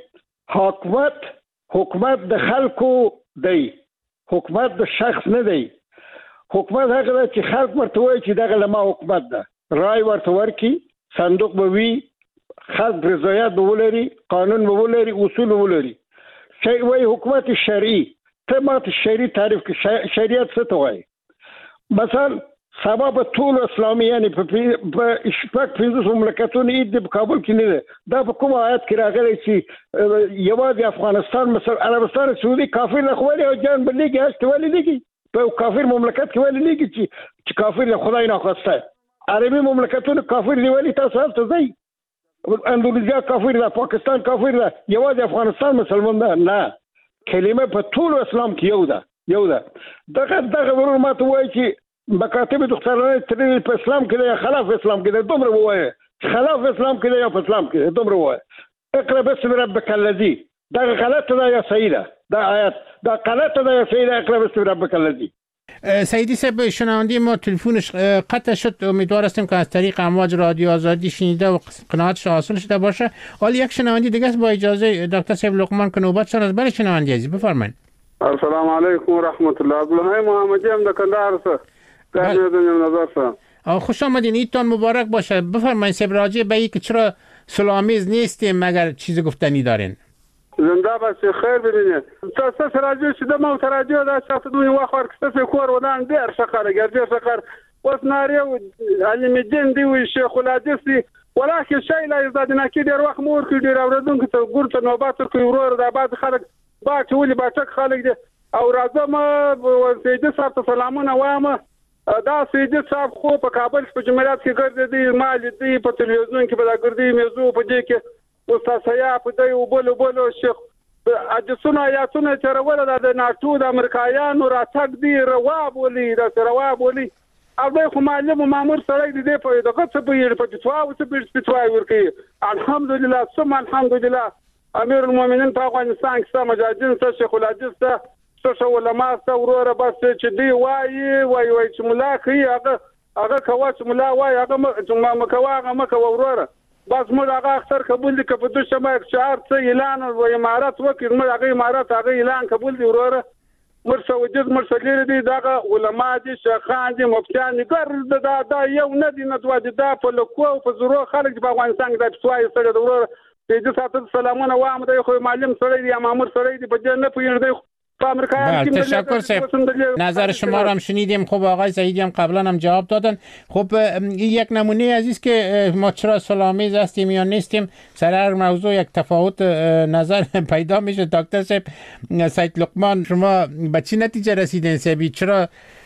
Speaker 4: حکومت د خلکو دی، حکومت د شخص نه دی. حکومت هغه ده چې خلک ورته وایي چې دغه لما حکومت ده، رای ورته ورکړي، صندوق به وي، خلک رضایت به ولري، قانون به ولري، اصول به ولري. وایي حکومت شرعي. ته ماته شرعي تعریف کړه، شریعت څه ته وایي؟ مثلا سبا په ټول اسلامي یعنی په 15 مملکتونو عید په کابل کې نه ده. دا په کوم آیت کې راغلی چې یوازې افغانستان، مثلا عربستان سعودي کافر نه خوالي او جان بلېږي هست ولې لېږي په کافر مملکت کې ولې لېږي چې کافر له خدای نه خواسته؟ عربي مملکتونو کافر دی ولې تاسو هلته ځئ؟ اندونیزیا کافر ده، پاکستان کافر ده، یوازې افغانستان مسلمان ده؟ نه، کلمه په ټول اسلام کې یو ده. دغه ورور ماته وایي چې مکاتب دخترانه ترې په اسلام کې دی، خلاف اسلام کې دی. دومره ووایه خلاف اسلام کې دی یا په اسلام کې دی، دومره ووایه. اقرا باسم ربک الذی. دا غلطه ده یا صحیح ده؟ دا آیت دا غلطه ده یا صحیح ده؟ اقرا باسم ربک الذی.
Speaker 2: سعیدی صاحب شنونده ما تلفنش قطع شد. امیدوار هستیم که از طریق امواج رادیو آزادی شنیده و قناعتش حاصل شده باشه. حالا یک شنونده دیگه است با اجازه دکتر صاحب لقمان که نوبتشان است. بله شنونده عزیز بفرمایید.
Speaker 7: السلام علیکم و رحمت الله. عبدالحی محمدی هم در کندهار است.
Speaker 2: خوش آمدین. عیدتان مبارک باشه. بفرمایید صاحب راجع به اینکه چرا صلح‌آمیز نیستیم مگر چیز گفتنی دارین؟
Speaker 7: زنده باشی، خیر ببینید. تاسو راجع شده ما تراجع دا شخص دوی واخر کسته کور ودان دیر شقر گرجه شقر وسناری علم الدین دی شیخ الحدیث دی ولکه شی لا یزادنا کی دیر وخت مور کی دیر اوردون که ګورته نوبات کوي ورور د بعد خلک با ټولي با ټک خلک دي او راځم سیدی صاحب ته سلامونه وایم. دا سیدی صاحب خو په کابل په جمهوریت کې ګرځي مال دی په تلویزیون کې به ګرځي موضوع په دې کې استاد سیا په دې وبولو شیخ اجسونه آیاتونه چرول د ناتو د امریکایانو راتګ دی رواب ولي د رواب ولي او د خو معلم مامور سره دی په دغه څه په فتوا او څه فتوا ورکي. الحمدلله ثم الحمدلله امیر المؤمنین په افغانستان کې مجاهدین ته شیخ الحدیث ته څه علماء ته وروره بس چې دی وای چې مولا کوي هغه کوا چې مولا وای هغه مکوا وروره بس موږ هغه اختر قبول دي که په دوه شمه شعار څه اعلان او امارات وکړي موږ هغه امارات هغه اعلان قبول دي وروره مرسه وجود مرسه لري دي دغه علما دي شیخان دي مفتیان دي ګر دا یو نه دي نه دوه دي دا په لکو او په زورو خلک په افغانستان کې د فتوای سره وروره دې تاسو سلامونه وایم د خو معلم سره دي مامور سره دي په جنت پوینده
Speaker 2: تشکر صاحب. نظر شما را هم شنیدیم. خب آقای سعیدی هم قبلا هم جواب دادن. خب یک نمونه عزیز که ما چرا صلح‌آمیز هستیم یا نیستیم سر هر موضوع یک تفاوت نظر پیدا میشه. دکتر صاحب سید لقمان شما به چی نتیجه رسیدین؟ چرا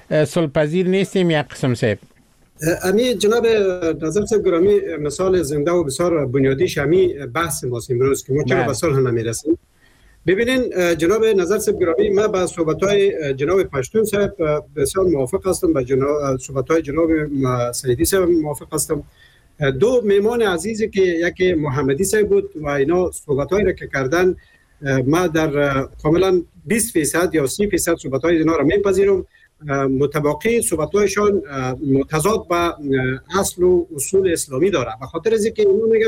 Speaker 2: صلح‌پذیر نیستیم یک قسم صاحب؟
Speaker 3: امی جناب نظر صاحب گرامی، مثال زنده و بسیار بنیادیش امی بحث ماست امروز که ما چرا به صلح نمیرسیم. ببینین جناب نظر صاحب گرامی، من با صحبت‌های جناب پشتون صاحب بسیار موافق هستم، با صحبت‌های جناب سیدی صاحب موافق هستم. دو میمان عزیزی که یکی محمدی صاحب بود و اینا صحبت‌هایی را که کردن، ما در کاملا 20% یا 30% صحبت‌های اینا را میپذیرم. متباقی صحبت‌هایشان متضاد با اصل و اصول اسلامی داره. به خاطر از اینکه اینا میگن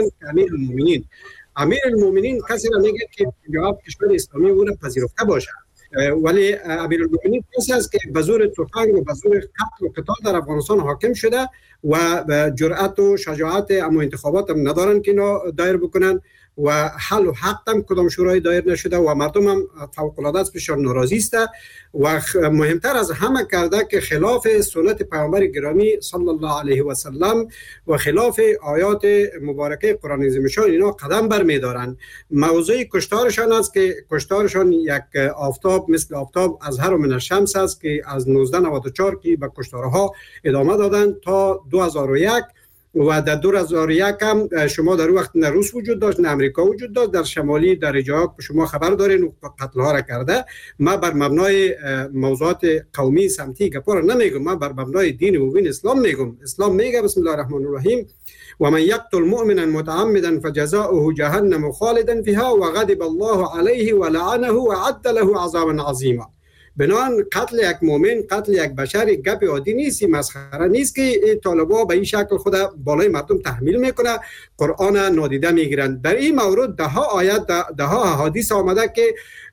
Speaker 3: امیر المؤمنین کسی را میگه که جواب کشور اسلامی او را پذیرفته باشه، ولی امیر المؤمنین کسی است که به زور تفنگ و به زور قتل و قتال در افغانستان حاکم شده و جرأت و شجاعت اما انتخابات هم ندارن که اینا دایر بکنن و حل و حق هم کدام شورای دایر نشده و مردم هم فوق العاده از بسیار ناراضی است و مهمتر از همه کرده که خلاف سنت پیامبر گرامی صلی الله علیه و سلم و خلاف آیات مبارکه قرآن عظیم‌شان اینا قدم برمی‌دارند. موضوع کشتارشان است که کشتارشان یک آفتاب مثل آفتاب از هر من الشمس است که از 1994 که به کشتارها ادامه دادند تا 2001 و در 2001 هم شما در وقت نه روس وجود داشت نه امریکا وجود داشت، در شمالی در جاها شما خبر دارین و قتل ها را کرده. ما بر مبنای موضوعات قومی سمتی گپا را نمیگم، ما بر مبنای دین مبین اسلام میگم. اسلام میگه بسم الله الرحمن الرحیم و من یقتل مؤمنا متعمدا فجزاؤه جهنم خالدا فيها وغضب الله عليه ولعنه وعد له عذابا عظیما. بنان قتل یک مؤمن، قتل یک بشر گپ عادی نیست، مسخره نیست که طالبا به این شکل خود بالای مردم تحمیل میکنه، قرآن نادیده میگیرند. در این مورد ده ها آیات ده ها احادیث آمده که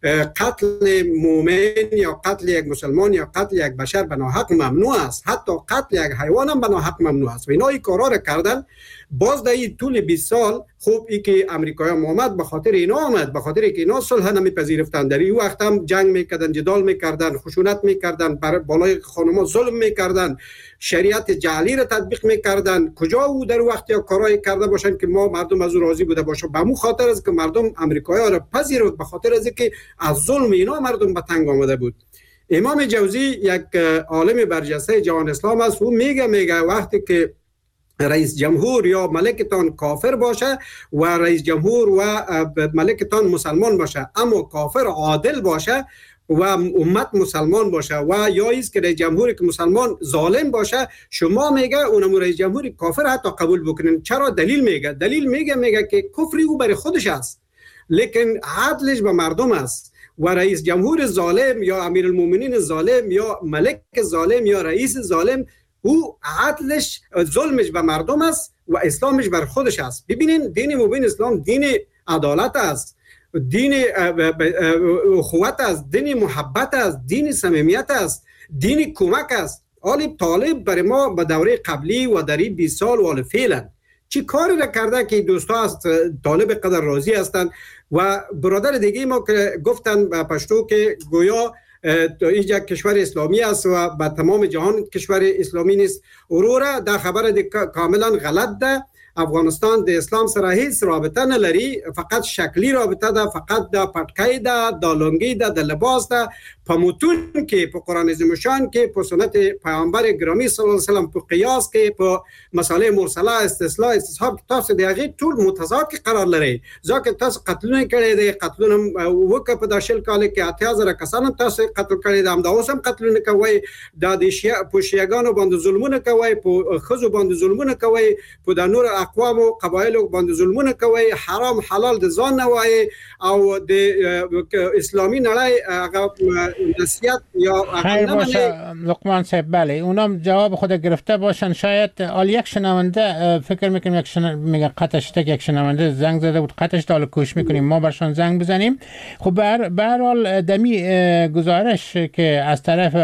Speaker 3: قتل مؤمن یا قتل یک مسلمان یا قتل یک بشر به ناحق ممنوع است، حتی قتل یک حیوان هم به ناحق ممنوع است. و اینا این کارا را کردن. باز در این طول 20 سال خوب ای که امریکایی هم آمد، به خاطر اینا آمد، به خاطر اینکه اینا صلح نمیپذیرفتند. در این وقت هم جنگ میکردن، جدال میکردن، خشونت میکردن، بر بالای خانما ظلم میکردن، شریعت جعلی را تطبیق میکردن. کجا او در وقت یا کارایی کرده باشن که ما مردم از او راضی بوده باشه؟ به مو خاطر است که مردم امریکایی را پذیرفت، به خاطر است که از ظلم اینا مردم به تنگ آمده بود. امام جوزی یک عالم برجسته جهان اسلام است، او میگه وقتی که رئیس جمهور یا ملکتان کافر باشه و رئیس جمهور و ملکتان مسلمان باشه، اما کافر عادل باشه و امت مسلمان باشه، و یا ایست که رئیس جمهوری که مسلمان ظالم باشه، شما میگه اونم رئیس جمهوری کافر حتی قبول بکنین. چرا؟ دلیل میگه که کفری او برای خودش است، لیکن عدلش به مردم است. و رئیس جمهور ظالم یا امیر المؤمنین ظالم یا ملک ظالم یا رئیس ظالم، او عدلش ظلمش به مردم است و اسلامش بر خودش است. ببینین دین مبین اسلام دین عدالت است، دین اخوت است، دین محبت است، دین صمیمیت است، دین کمک است. آلی طالب برای ما به دوره قبلی و در این 20 سال وال فعلا چی کاری را کرده که دوستا از طالب قدر راضی هستند؟ و برادر دیگه ما که گفتن به پشتو که گویا اینجا کشور اسلامی است و به تمام جهان کشور اسلامی نیست. اورورا دا خبر کاملا غلط ده. افغانستان د اسلام سره هیڅ رابطه نه لري، فقط شکلی رابطه ده، فقط د پټکای ده، د لونګي ده، د لباس ده. په متون کې، په قرآن عظیم شان کې، په سنت پیامبر گرامی صلی الله علیه وسلم، په قیاس کې، په مساله مرسله، استصلاح، استصحاب، تاسو د هغه ټول متضاد کې قرار لري. ځکه تاسو قتلونه کړي دي، قتلونه وکړه په داشل کال کې 8000 کسان تاسو قتل کړي دي، هم دا اوس هم قتلونه کوي، د شیعه په شیعاګانو باندې ظلمونه کوي، په خزو باندې ظلمونه کوي، په د نور اقوام او قبایل باندې ظلمونه کوي، حرام حلال د ځان نه وایي او د اسلامي نړۍ هغه نصیحت یا
Speaker 2: خیر باشه لقمان صاحب. بله اونم جواب خود گرفته باشن. شاید یک شنونده فکر میکنیم میگه قطعش یک شنونده زنگ زده بود، قطعش دال کوش میکنیم ما برشان زنگ بزنیم. خب به هر حال دمی گزارش که از طرف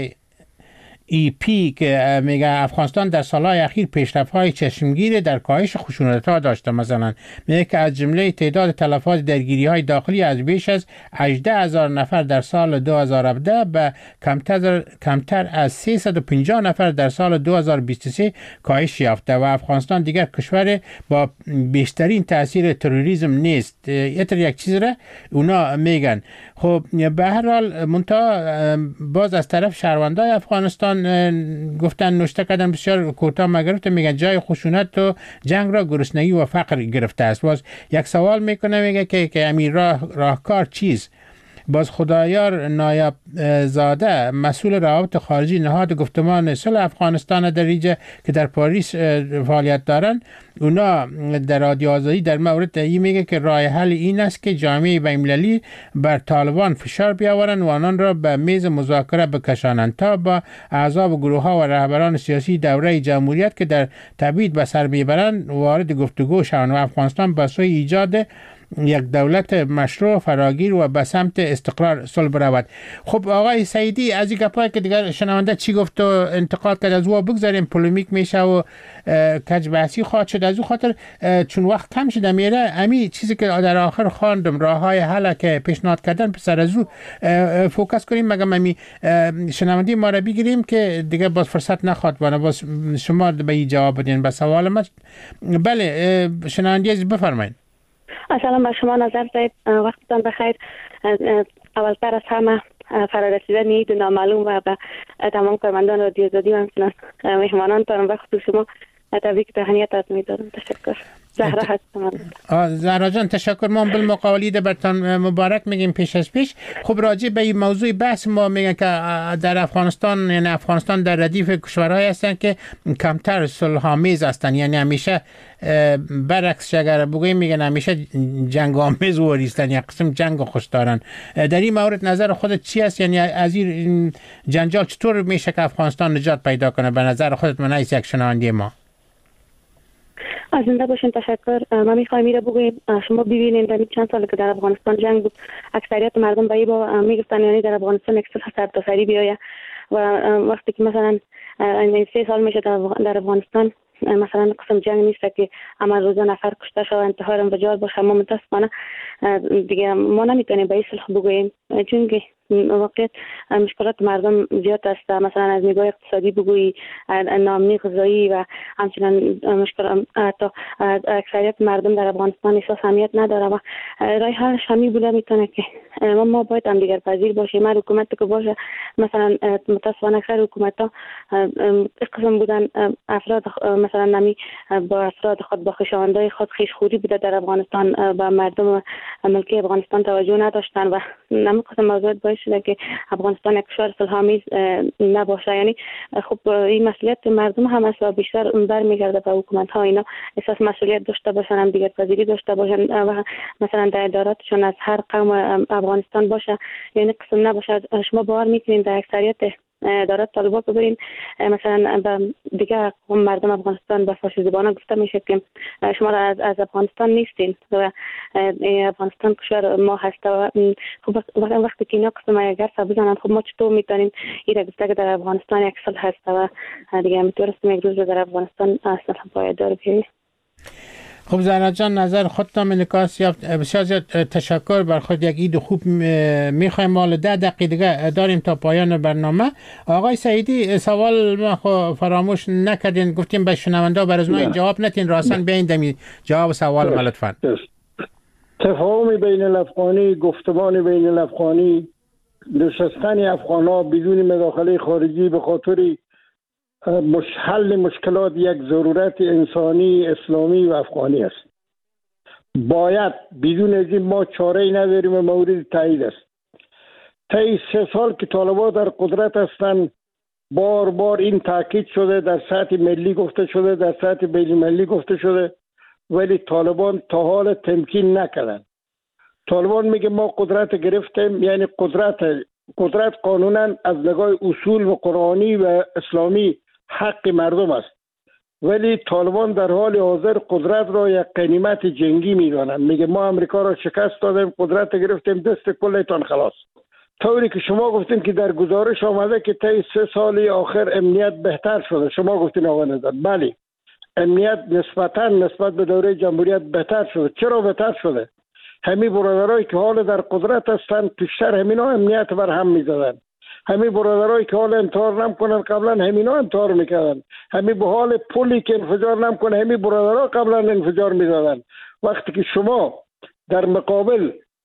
Speaker 2: EP که میگه افغانستان در سالهای اخیر پیشرفت‌های چشمگیر در کاهش خشونت‌ها داشته. مثلا میگه که از جمله تعداد تلفات درگیری‌های داخلی از بیش از 18,000 نفر در سال 2017 به کمتر از 350 نفر در سال 2023 کاهش یافته و افغانستان دیگر کشور با بیشترین تاثیر تروریسم نیست. یک چیز را اونا میگن. خب به هر حال منتها باز از طرف شهروندای افغانستان گفتن نوشته کردن بسیار کوتاه مگرفت، میگن جای خشونت و جنگ را گرسنگی و فقر گرفته است. باز یک سوال میکنه میگه که امیر راهکار چیست؟ باز خدایار نایب زاده مسئول روابط خارجی نهاد گفتمان صلح افغانستان در اینجا که در پاریس فعالیت دارن، اونا در رادیو آزادی در مورد این میگه که راه حل این است که جامعه بین‌المللی بر طالبان فشار بیاورند و آنان را به میز مذاکره بکشانند تا با اعضا و گروه ها و رهبران سیاسی دوره جمهوریت که در تبعید به سر میبرند وارد گفتگو شوند و افغانستان به سوی ایجاد یک دولت مشروع فراگیر و به سمت استقرار صلح برود. خب آقای سعیدی، از این گپایی که دیگر شنونده چی گفت و انتقاد کرد از او بگذاریم، پولیمیک میشه و کج بحثی خواهد شد. از او خاطر چون وقت کم شده میره، امی چیزی که در آخر خواندم راههای حل که پیشنهاد کردن پسر از او فوکس کنیم، مگه امی شنونده ما را بگیریم که دیگه باز فرصت نخواد بانه باز شما به این جواب بدین به سوال ما. بله شنونده بفرمایید.
Speaker 8: سلام بر شما نظر زید، وقتتان بخیر. اولتر از همه فرارسیدن عید نامعلوم و به تمام کارمندان رادیو آزادی و همچنان مهمانانتان و خصوص شما تبریک تهنیت از می‌دارم. تشکر. زهرا هستم.
Speaker 2: زهرا جان تشکر. ما بالمقابلی برتان مبارک میگیم پیش از پیش. خب راجع به این موضوع بحث ما میگن که در افغانستان، یعنی افغانستان در ردیف کشورهایی هستن که کمتر صلح‌آمیز هستن، یعنی همیشه برعکس اگر بگوییم میگن همیشه جنگ آمیز واریستن، یک قسم جنگ خوش دارن. در این مورد نظر خودت چی است؟ یعنی از این جنجال چطور میشه که افغانستان نجات پیدا کنه به نظر خودت؟ من از یک شنونده ما.
Speaker 8: از زنده باشین. تشکر. ما میخوایم میره بگوییم شما ببینید در چند سال که در افغانستان جنگ بود، اکثریت مردم به این با میگفتن یعنی در افغانستان یک صلح سرتاسری بیایه و وقتی که مثلا 3 سال میشه در افغانستان مثلا قسم جنگ نیست که اما روزا نفر کشته شده انتحار انفجار باشه، ما متاسفانه دیگه ما نمیتونیم به این صلح بگوییم، چون که واقعیت مشکلات مردم زیاد است. مثلا از نگاه اقتصادی بگویی، ناامنی غذایی و همچنان مشکل تا اکثریت مردم در افغانستان احساس امنیت نداره و راه حلش همین بوده میتونه که ما باید هم دیگر پذیر باشیم. هر حکومت که باشه، مثلا متاسفانه اکثر حکومت‌ها قسم بودن افراد مثلا نمی با افراد خود با خویشاوندای خود خویشخوری بوده در افغانستان، با مردم ملکی افغانستان توجه نداشتن و نمی قسم موضوع باعث شده که افغانستان یک کشور صلح‌آمیز نباشه. یعنی خب این مسئولیت مردم هم است و بیشتر برمیگرده به حکومت‌ها، اینا احساس مسئولیت داشته باشن، هم دیگر پذیری داشته باشن و مثلا در اداراتشون از هر قوم افغانستان باشه، یعنی قسم نباشه. شما باور میکنین در اکثریت ادارات طالبان ببرین مثلا دیگه مردم افغانستان به فارسی زبانه گفته میشه که شما از افغانستان نیستین و افغانستان کشور ما هست و خب وقتی که اینا قسم اگر بزنن، خب ما چطور میتونیم این گفته که در افغانستان یک صلح هست و دیگه میتونستیم یک روز در افغانستان صلح پایدار بیاییم.
Speaker 2: خب زهرا جان نظر خودتان انعکاس یافت. بسیار زیاد تشکر. بر خود یک عید خوب میخوایم. مال 10 دقیقه دیگه داریم تا پایان برنامه. آقای سعیدی سوال ما فراموش نکردین، گفتیم به شنونده برای ما جواب نتین، راستن بیاین دمی جواب سوال ما لطفا.
Speaker 4: تفاهم بین الافغانی، گفتمان بین الافغانی، نشستن افغان‌ها بدون مداخله خارجی به خاطر حل مشکلات یک ضرورت انسانی اسلامی و افغانی است. باید بدون از این ما چاره‌ای نداریم و مورد تایید است. طی 3 سال که طالبان در قدرت هستند بار بار این تاکید شده، در سطح ملی گفته شده، در سطح بین المللی گفته شده، ولی طالبان تا حال تمکین نکردند. طالبان میگه ما قدرت گرفتیم، یعنی قدرت قانونا از نگاه اصول و قرآنی و اسلامی حق مردم است، ولی طالبان در حال حاضر قدرت را یک غنیمت جنگی میدانند. میگه ما امریکا را شکست دادیم، قدرت گرفتیم، دست کلتان خلاص. طوری که شما گفتین که در گزارش آمده که طی 3 سال آخر امنیت بهتر شده، شما گفتین آقا نظر، بله امنیت نسبت به دوره جمهوریت بهتر شده. چرا بهتر شده؟ همین برادرایی که حال در قدرت هستند پیشتر همینا امنیت بر هم میزدن، همین برادرایی که حال انتحار نمیکنن قبلا همینا انتحار میکردن، همین به حال پولی که انفجار نمیکنه همین برادرها قبلا انفجار میزدن. وقتی که شما در مقابل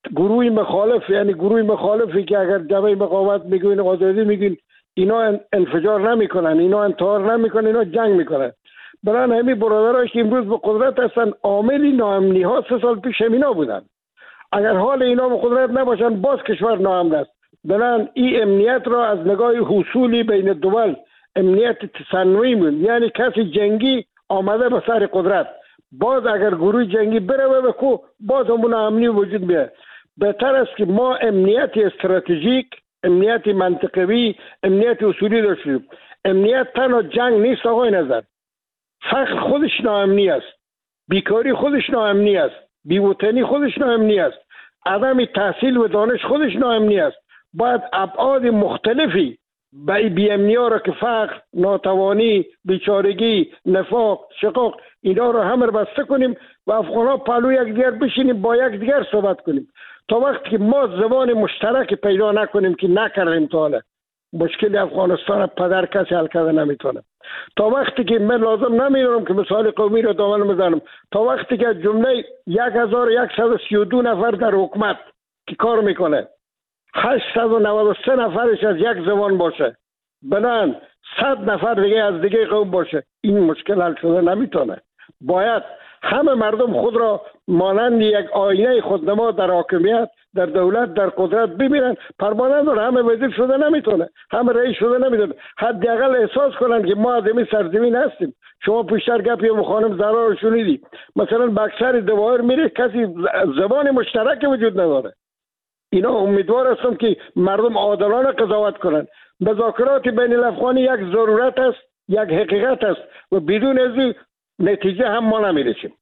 Speaker 4: گروه مخالف، یعنی گروه مخالفی که اگر جبهه مقاومت میگوین آزادی میگین، اینا انفجار نمیکنن، اینا انتحار نمیکنن، اینا جنگ میکنن. برای همین برادرایی که امروز به قدرت هستن عاملی ناامنی ها 3 سال پیش اینا بودن. اگر حال اینا به قدرت نباشن باز کشور ناامن است. برای این امنیت را از نگاه حصولی بین دول امنیت تصنعی بود، یعنی کسی جنگی آمده به سر قدرت، باز اگر گروه جنگی بره به کو باز همون امنی وجود میاد. بهتر است که ما امنیت استراتژیک، امنیت منطقوی، امنیت اصولی داشتیم. امنیت تنها جنگ نیست آقای نظر، فقر خودش ناامنی است، بیکاری خودش ناامنی است، بی‌وطنی خودش ناامنی است، عدم تحصیل و دانش خودش ناامنی است. باید ابعاد مختلفی بی‌امنی ها را که فقر، ناتوانی، بیچارگی، نفاق، شقاق، اینا را همه را بسته کنیم و افغان‌ها پلو یکدیگر بشینیم با یکدیگر صحبت کنیم. تا وقتی که ما زبان مشترک پیدا نکنیم که نکردیم تا حالا، مشکل افغانستان پدر کسی حل کرده نمیتونه. تا وقتی که من لازم نمیدونم که مثال قومی رو دامن بزنم، تا وقتی که جمله 1132 نفر در حکومت که کار میکنه 893 نفرش از یک زبان باشه، بنان 100 نفر دیگه از دیگه قوم باشه، این مشکل حل شده نمیتونه. باید همه مردم خود را مانند یک آینه خودنما در حاکمیت، در دولت، در قدرت ببینن. پرمانند داره، همه وزیر شده نمیتونه، همه رئیس شده نمیتونه. حداقل احساس کنن که ما از این سرزمین هستیم. شما پیشتر گپی خانم زهرا رو شنیدی، مثلا به اکثر دوائر میره کسی زبان مشترک وجود نداره. اینا امیدوار هستم که مردم عادلانه قضاوت کنن. مذاکرات بین الافغانی یک ضرورت است، یک حقیقت است و بدون از نتیجه هم ما نمیرسیم.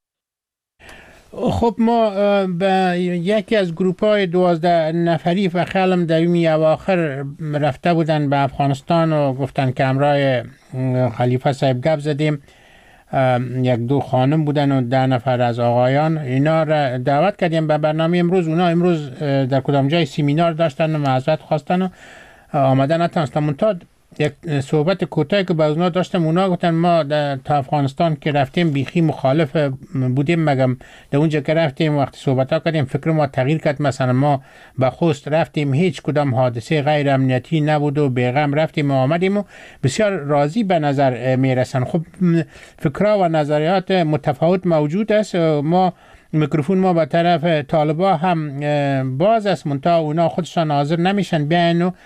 Speaker 2: خب ما به یکی از گروپ های 12 نفری و خلم در این اواخر رفته بودن به افغانستان و گفتن که همراه خلیفه صاحب گپ زدیم. 1-2 خانم بودن و 10 نفر از آقایان. اینا را دعوت کردیم به برنامه امروز. اونا امروز در کدام جای سیمینار داشتن و معذرت خواستن و آمدن نتونستن. منتها یک صحبت کوتاهی که با اونا داشتم، اونا گفتن ما تا افغانستان که رفتیم بیخی مخالف بودیم، مگم در اونجا که رفتیم وقتی صحبت ها کردیم فکر ما تغییر کرد. مثلا ما به خوست رفتیم هیچ کدام حادثه غیر امنیتی نبود و بیغم رفتیم و آمدیم و بسیار راضی به نظر میرسن. خب فکرها و نظریات متفاوت موجود است. ما میکروفون ما به طرف طالبا هم باز است، منتها اونا خودشان حاضر نمیشن بیاین و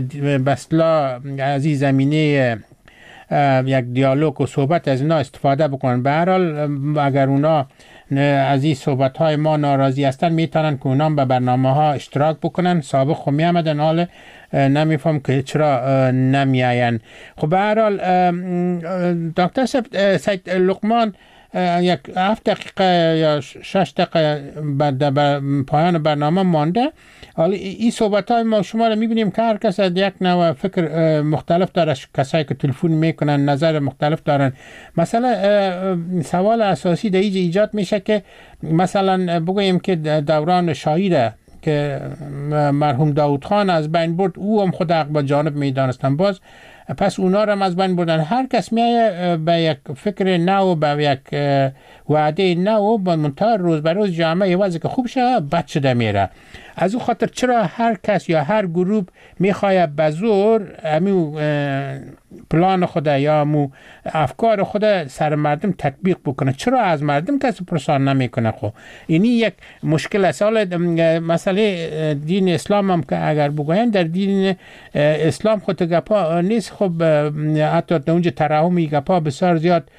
Speaker 2: بسلا از این زمینه یک دیالوگ و صحبت از اینا استفاده بکنن. به هر حال اگر اونا از این صحبت های ما ناراضی هستن میتونن که اونا به برنامه ها اشتراک بکنن. سابق خب میامدن، حال نمیفهم که چرا نمیاین. خب به هر حال دکتر سید لقمان، 7 دقیقه یا 6 دقیقه بعد پایان برنامه مانده. حالا این صحبت های ما شما رو میبینیم که هر کس از یک نوع فکر مختلف داره، کسایی که تلفن میکنن نظر مختلف دارن. مثلا سوال اساسی در اینجا ایجاد میشه که مثلا بگوییم که دوران شاهی که مرحوم داود خان از بین برد، او هم خود حق به جانب میدانستن، باز پس اونا رو از بین بردن. هر کس میایه به یک فکر نو، به یک وعده نو، با منتها روز به روز جامعه وضع که خوب شه بد شده میره. از او خاطر چرا هر کس یا هر گروه میخواد به زور امو پلان خود یا امو افکار خود سر مردم تطبیق بکنه؟ چرا از مردم کسی پرسان نمیکنه؟ خب اینی یک مشکل است. مسئله دین اسلام هم که اگر بگوین در دین اسلام خود گپا نیست. خب حتی در اونجا ترحمی گپا بسیار زیاد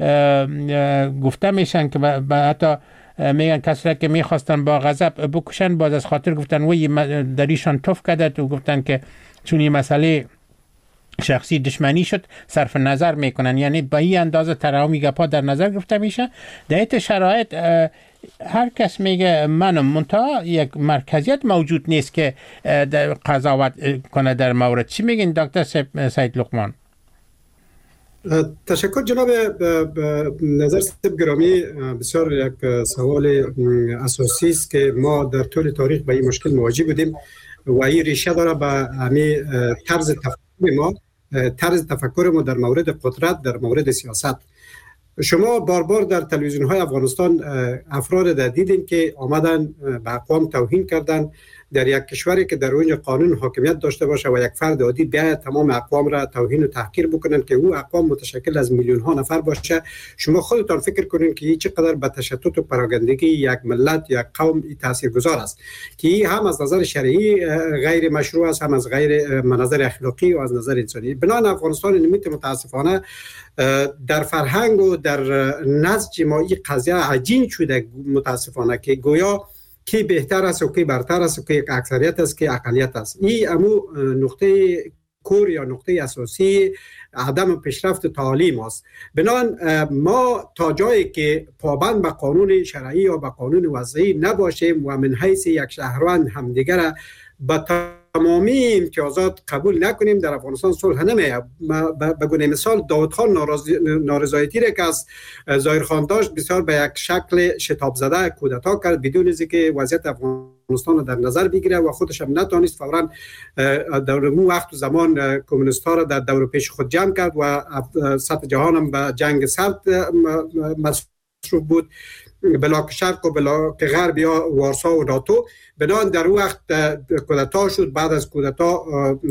Speaker 2: گفته میشن که حتی میگن کسایی که میخواستن با غضب بکشن باز از خاطر گفتن وی دریشان توف کرده و گفتن که چون این مسئله شخصی دشمنی شد صرف نظر میکنن، یعنی با این اندازه ترحمی گپا در نظر گرفته میشه. در این شرایط هر کس میگه منم، منتها یک مرکزیت موجود نیست که قضاوت کنه در مورد. چی میگین دکتر سید لقمان؟
Speaker 3: تشکر جناب نظر صاحب گرامی. بسیار یک سوال اساسی است که ما در طول تاریخ به این مشکل مواجه بودیم و این ریشه داره به همین طرز تفکر ما در مورد قدرت، در مورد سیاست. شما بار بار در تلویزیون های افغانستان افراد دیدین که آمدن به اقوام توهین کردن در یک کشوری که در اونجا قانون حاکمیت داشته باشه و یک فرد عادی بیاید تمام اقوام را توهین و تحقیر بکنن که او اقوام متشکل از میلیون ها نفر باشه. شما خودتان فکر کنین که چقدر به تشتت و پراگندگی یک ملت یک قوم تاثیرگذار است که هم از نظر شرعی غیر مشروع است، هم از نظر اخلاقی و از نظر انسانی. بنابراین افغانستان نمیت متاسفانه در فرهنگ و در نسج ما این قضیه عجین شده متاسفانه که گویا کی بهتر است و کی برتر است و کی اکثریت است کی اقلیت است. این امو نقطه کور یا نقطه اساسی عدم پیشرفت تعلیم است. بنابراین ما تا جایی که پابند به قانون شرعی یا به قانون وضعی نباشیم و من حیث یک شهروند همدیگر با تمامی امتیازات قبول نکنیم، در افغانستان صلح نمیاد. به گونه مثال داود خان نارضایتی را که از ظاهر خان داشت بسیار به یک شکل شتاب زده کودتا کرد بدون از اینکه وضعیت افغانستان رو در نظر بگیره و خودش هم نتونست فوراً در اون وقت و زمان کمونیست ها را در دور پیش خود جمع کرد و سطح جهان هم به جنگ سرد مصروف بود، بلاک شرق و بلاک غرب یا وارسا و ناتو. بنابراین در اون وقت کودتا شد. بعد از کودتا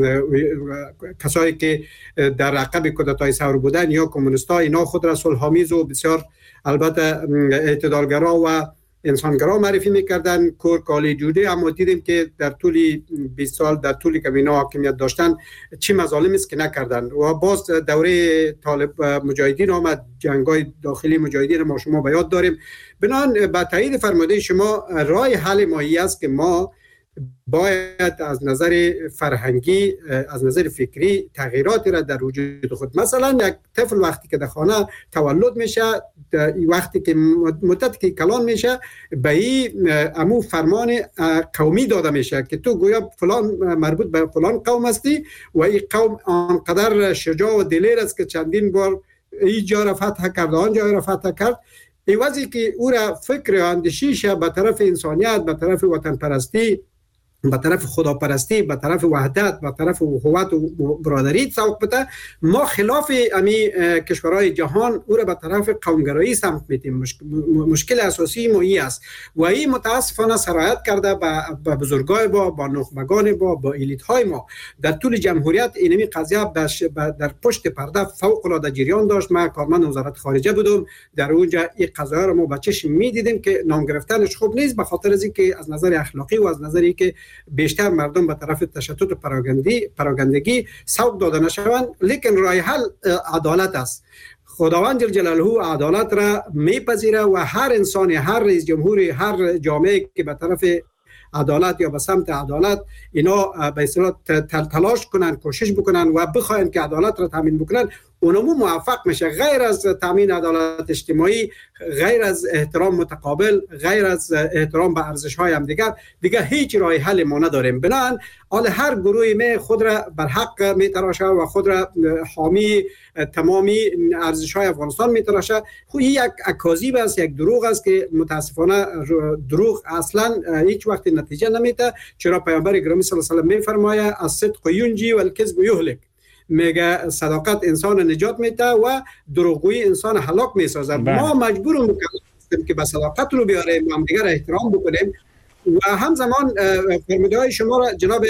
Speaker 3: کسایی که در عقب کودتای ثور بودن یا کمونیستا اینا خود را صلح‌آمیز و بسیار البته اعتدالگرا و انسانگرا معرفی میکردن، کور کالی جوده. اما دیدیم که در طول 20 سال در طولی که اینا حاکمیت داشتن چی مظالمی است که نکردن. و باز دوره طالب مجاهدین آمد، جنگای داخلی مجاهدین ما شما به یاد داریم. بنابراین با تایید فرموده شما راه حل ماهی است که ما باید از نظر فرهنگی، از نظر فکری تغییراتی را در وجود خود، مثلا یک طفل وقتی که در خانه تولد میشه، وقتی که مدت که کلان میشه، به این امو فرمان قومی داده میشه که تو گویا فلان مربوط به فلان قوم هستی و این قوم آنقدر شجاع و دلیر است که چندین بار این جا را فتح کرد آن جا را فتح کرد. ایوازی که او را فکر اندیشیش به طرف انسانیت، به طرف وطن پرستی، به طرف خداپرستی، به طرف وحدت، به طرف اخوت و برادری سوق بده، ما خلاف امی کشورهای جهان او را به طرف قومگرایی سمت میتیم. مشکل اساسی ما این است و این متاسفانه سرایت کرده به بزرگای با نخبگان با الیت های ما در طول جمهوریت. اینمی قضیه در پشت پرده فوق العاده جریان داشت. من کارمند وزارت خارجه بودم، در اونجا این قضایا رو ما با چشم میدیدیم که نام گرفتنش خوب نیست، به خاطر از اینکه از نظر اخلاقی و از نظری که بیشتر مردم به طرف تشتت و پراگندگی سوق داده نشوند. لیکن راه حل عدالت است. خداوند جل جلاله عدالت را میپذیره و هر انسانی، هر رئیس جمهوری، هر جامعه که به طرف عدالت یا به سمت عدالت اینا به اصطلاح تلاش کنن، کوشش بکنن و بخواین که عدالت را تامین بکنن، اونمو موفق میشه. غیر از تامین عدالت اجتماعی، غیر از احترام متقابل، غیر از احترام به ارزش‌های هم دیگه هیچ راه حل ما نداریم. بنابراین هر گروهی می خود را بر حق میتراشه و خود را حامی تمامی ارزش‌های افغانستان میتراشه. خود یک اکاذیب است، یک دروغ است که متاسفانه دروغ اصلا هیچ وقت نتیجه نمیده. چرا پیامبر گرامی صلی الله علیه و آله میفرماید الصدق ینجی و الکذب یهلک، میگه صداقت انسان نجات میده و دروغگویی انسان هلاک میسازه. ما مجبوریم هستیم که به صداقت رو بیاریم، هم دیگر احترام بکنیم و همزمان فرموده های شما را جناب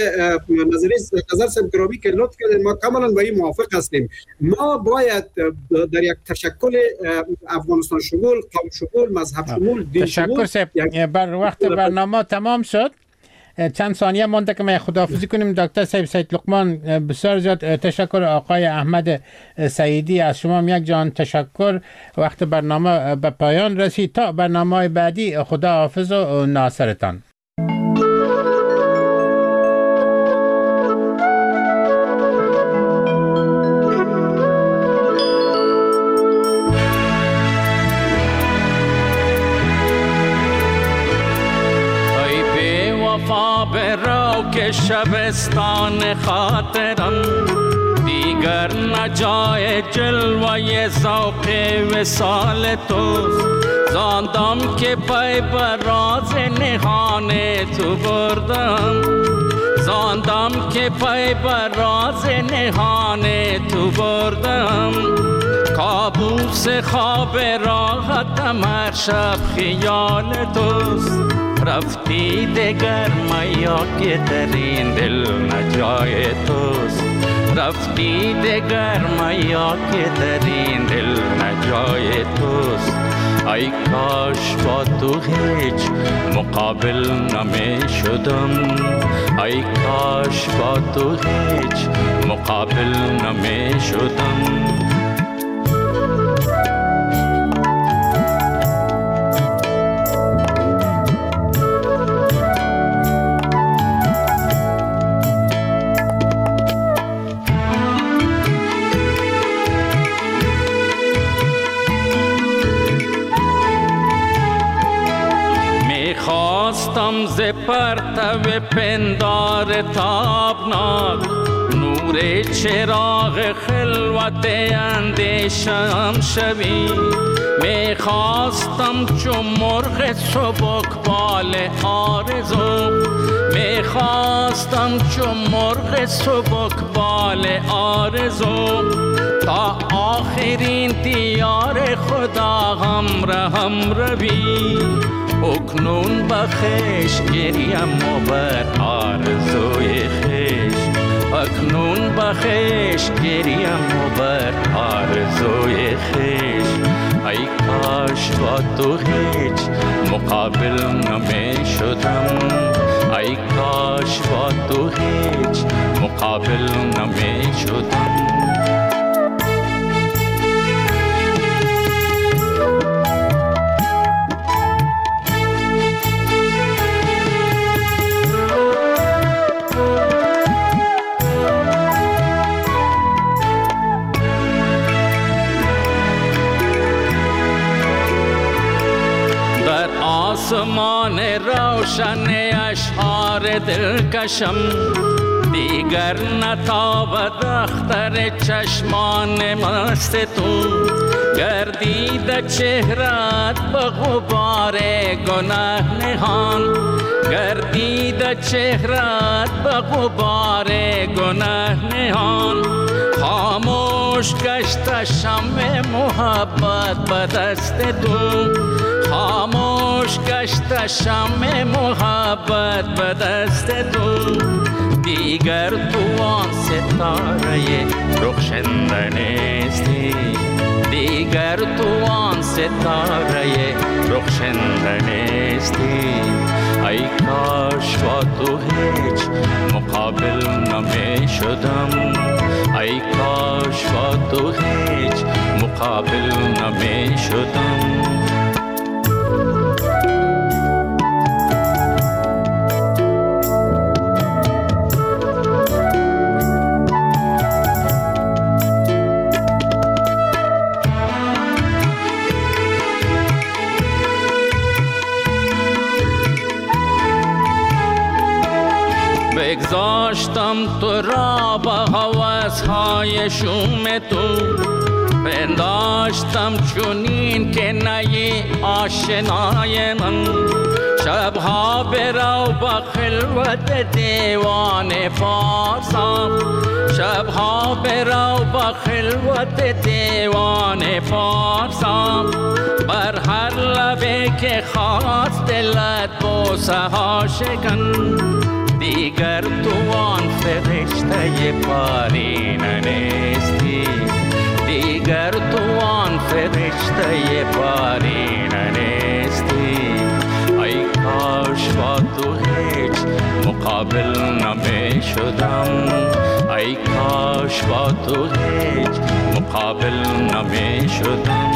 Speaker 3: نظر صاحب گرامی که لطف کردید ما کاملا با این موافق هستیم. ما باید در یک تشکل افغانستان شمول، قوم شمول، مذهب شمول، دین شمول.
Speaker 2: تشکر بر وقت برنامه تمام شد. چند ثانیه مونده که ما خداحافظی کنیم. دکتر صاحب سید لقمان بسیار زیاد تشکر. آقای احمد سعیدی از شما یک جان تشکر. وقت برنامه به پایان رسید. تا برنامه بعدی خداحافظ و ناصرتان.
Speaker 9: که شبستان خاطرم دیگر نجای جلوه ذوق وصال توست. زاندم که پای بر راز نهان تو بردم، زاندم که پای بر راز نهان تو بردم. کابوس خواب راحتم هر شب خیال توست. رفتی دگر میاکی ترین دل نجای توست. رفتی دگر میاکی ترین دل نجای توست. ای کاش با تو هیچ مقابل نمی شدم. ای کاش با تو هیچ مقابل نمی شدم. خواستم ز پرتو پندار تابناک نور چراغ خلوت اندیشم شوی. می خواستم چون مرغ سبکبال آرزو. می خواستم چون مرغ سبکبال آرزو تا آخرین دیار خدا هم روی. اکنون بخش گریم و بر آرزوی خیش. اکنون بخش گریم و بر آرزوی خیش. ای کاش با تو هیچ مقابل نمی شدم. ای کاش با تو هیچ مقابل نمی شدم. آسمان روشن اشعار دلکشم دیگر نتابد اختر چشمان مست تو. گردید چهرت به غبار گناه نهان. گردید چهرت به غبار گناه نهان. خاموش گشت شمع محبت به دست تو. خاموش گشت شمع محبت به دست تو. دیگر تو آن ستاره رخشنده نیستی. دیگر تو آن ستاره رخشنده نیستی. ای کاش با تو هیچ مقابل نمی شدم. ای کاش با تو هیچ مقابل نمی شدم. بگذاشتم تو را به هوس‌های شوم تو. پنداشتم چونین که نی آشنای من. شبها برو با خلوت دیوان فارسم. شبها برو با خلوت دیوان فارسم. بر هر لبه که خواست دلت بوسه ها شکن. دیگر تو آن فرشته پارینه نیستی. دیگر تو آن فرشته پارینه نیستی. ای کاش با تو هیچ مقابل نمی شدم. ای کاش با تو هیچ مقابل نمی شدم.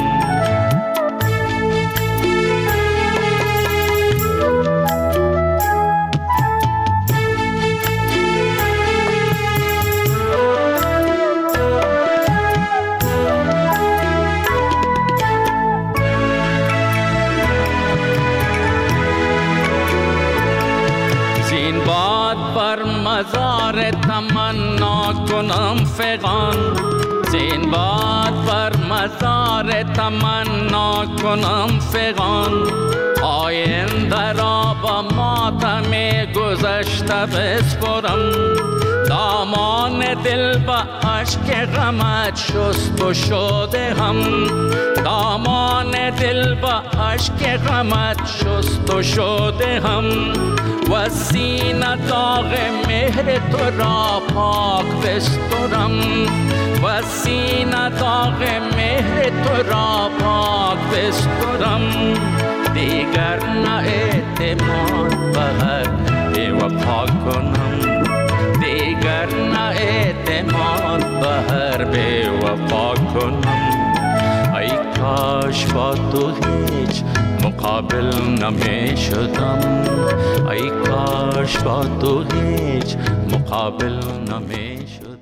Speaker 9: مزار تمنا کنم فغان. زین باد بر هزار تمنا کنم فغان، آینده را با ماتم گذشته بسپرم. دامان دل با عشق غمت شست و شده هم، دامان دل با عشق غمت شست و شده هم. و سینه داغ مهر تو را پاک بسترم، و سینه داغ مهر تو را پاک بسترم. دیگر نه اعتماد به هر بی‌وفا کنم، دیگر نه اعتماد به هر بی‌وفا کنم. ای کاش با تو هیچ مقابل نمی شدم، ای کاش با تو هیچ مقابل نمی شدم.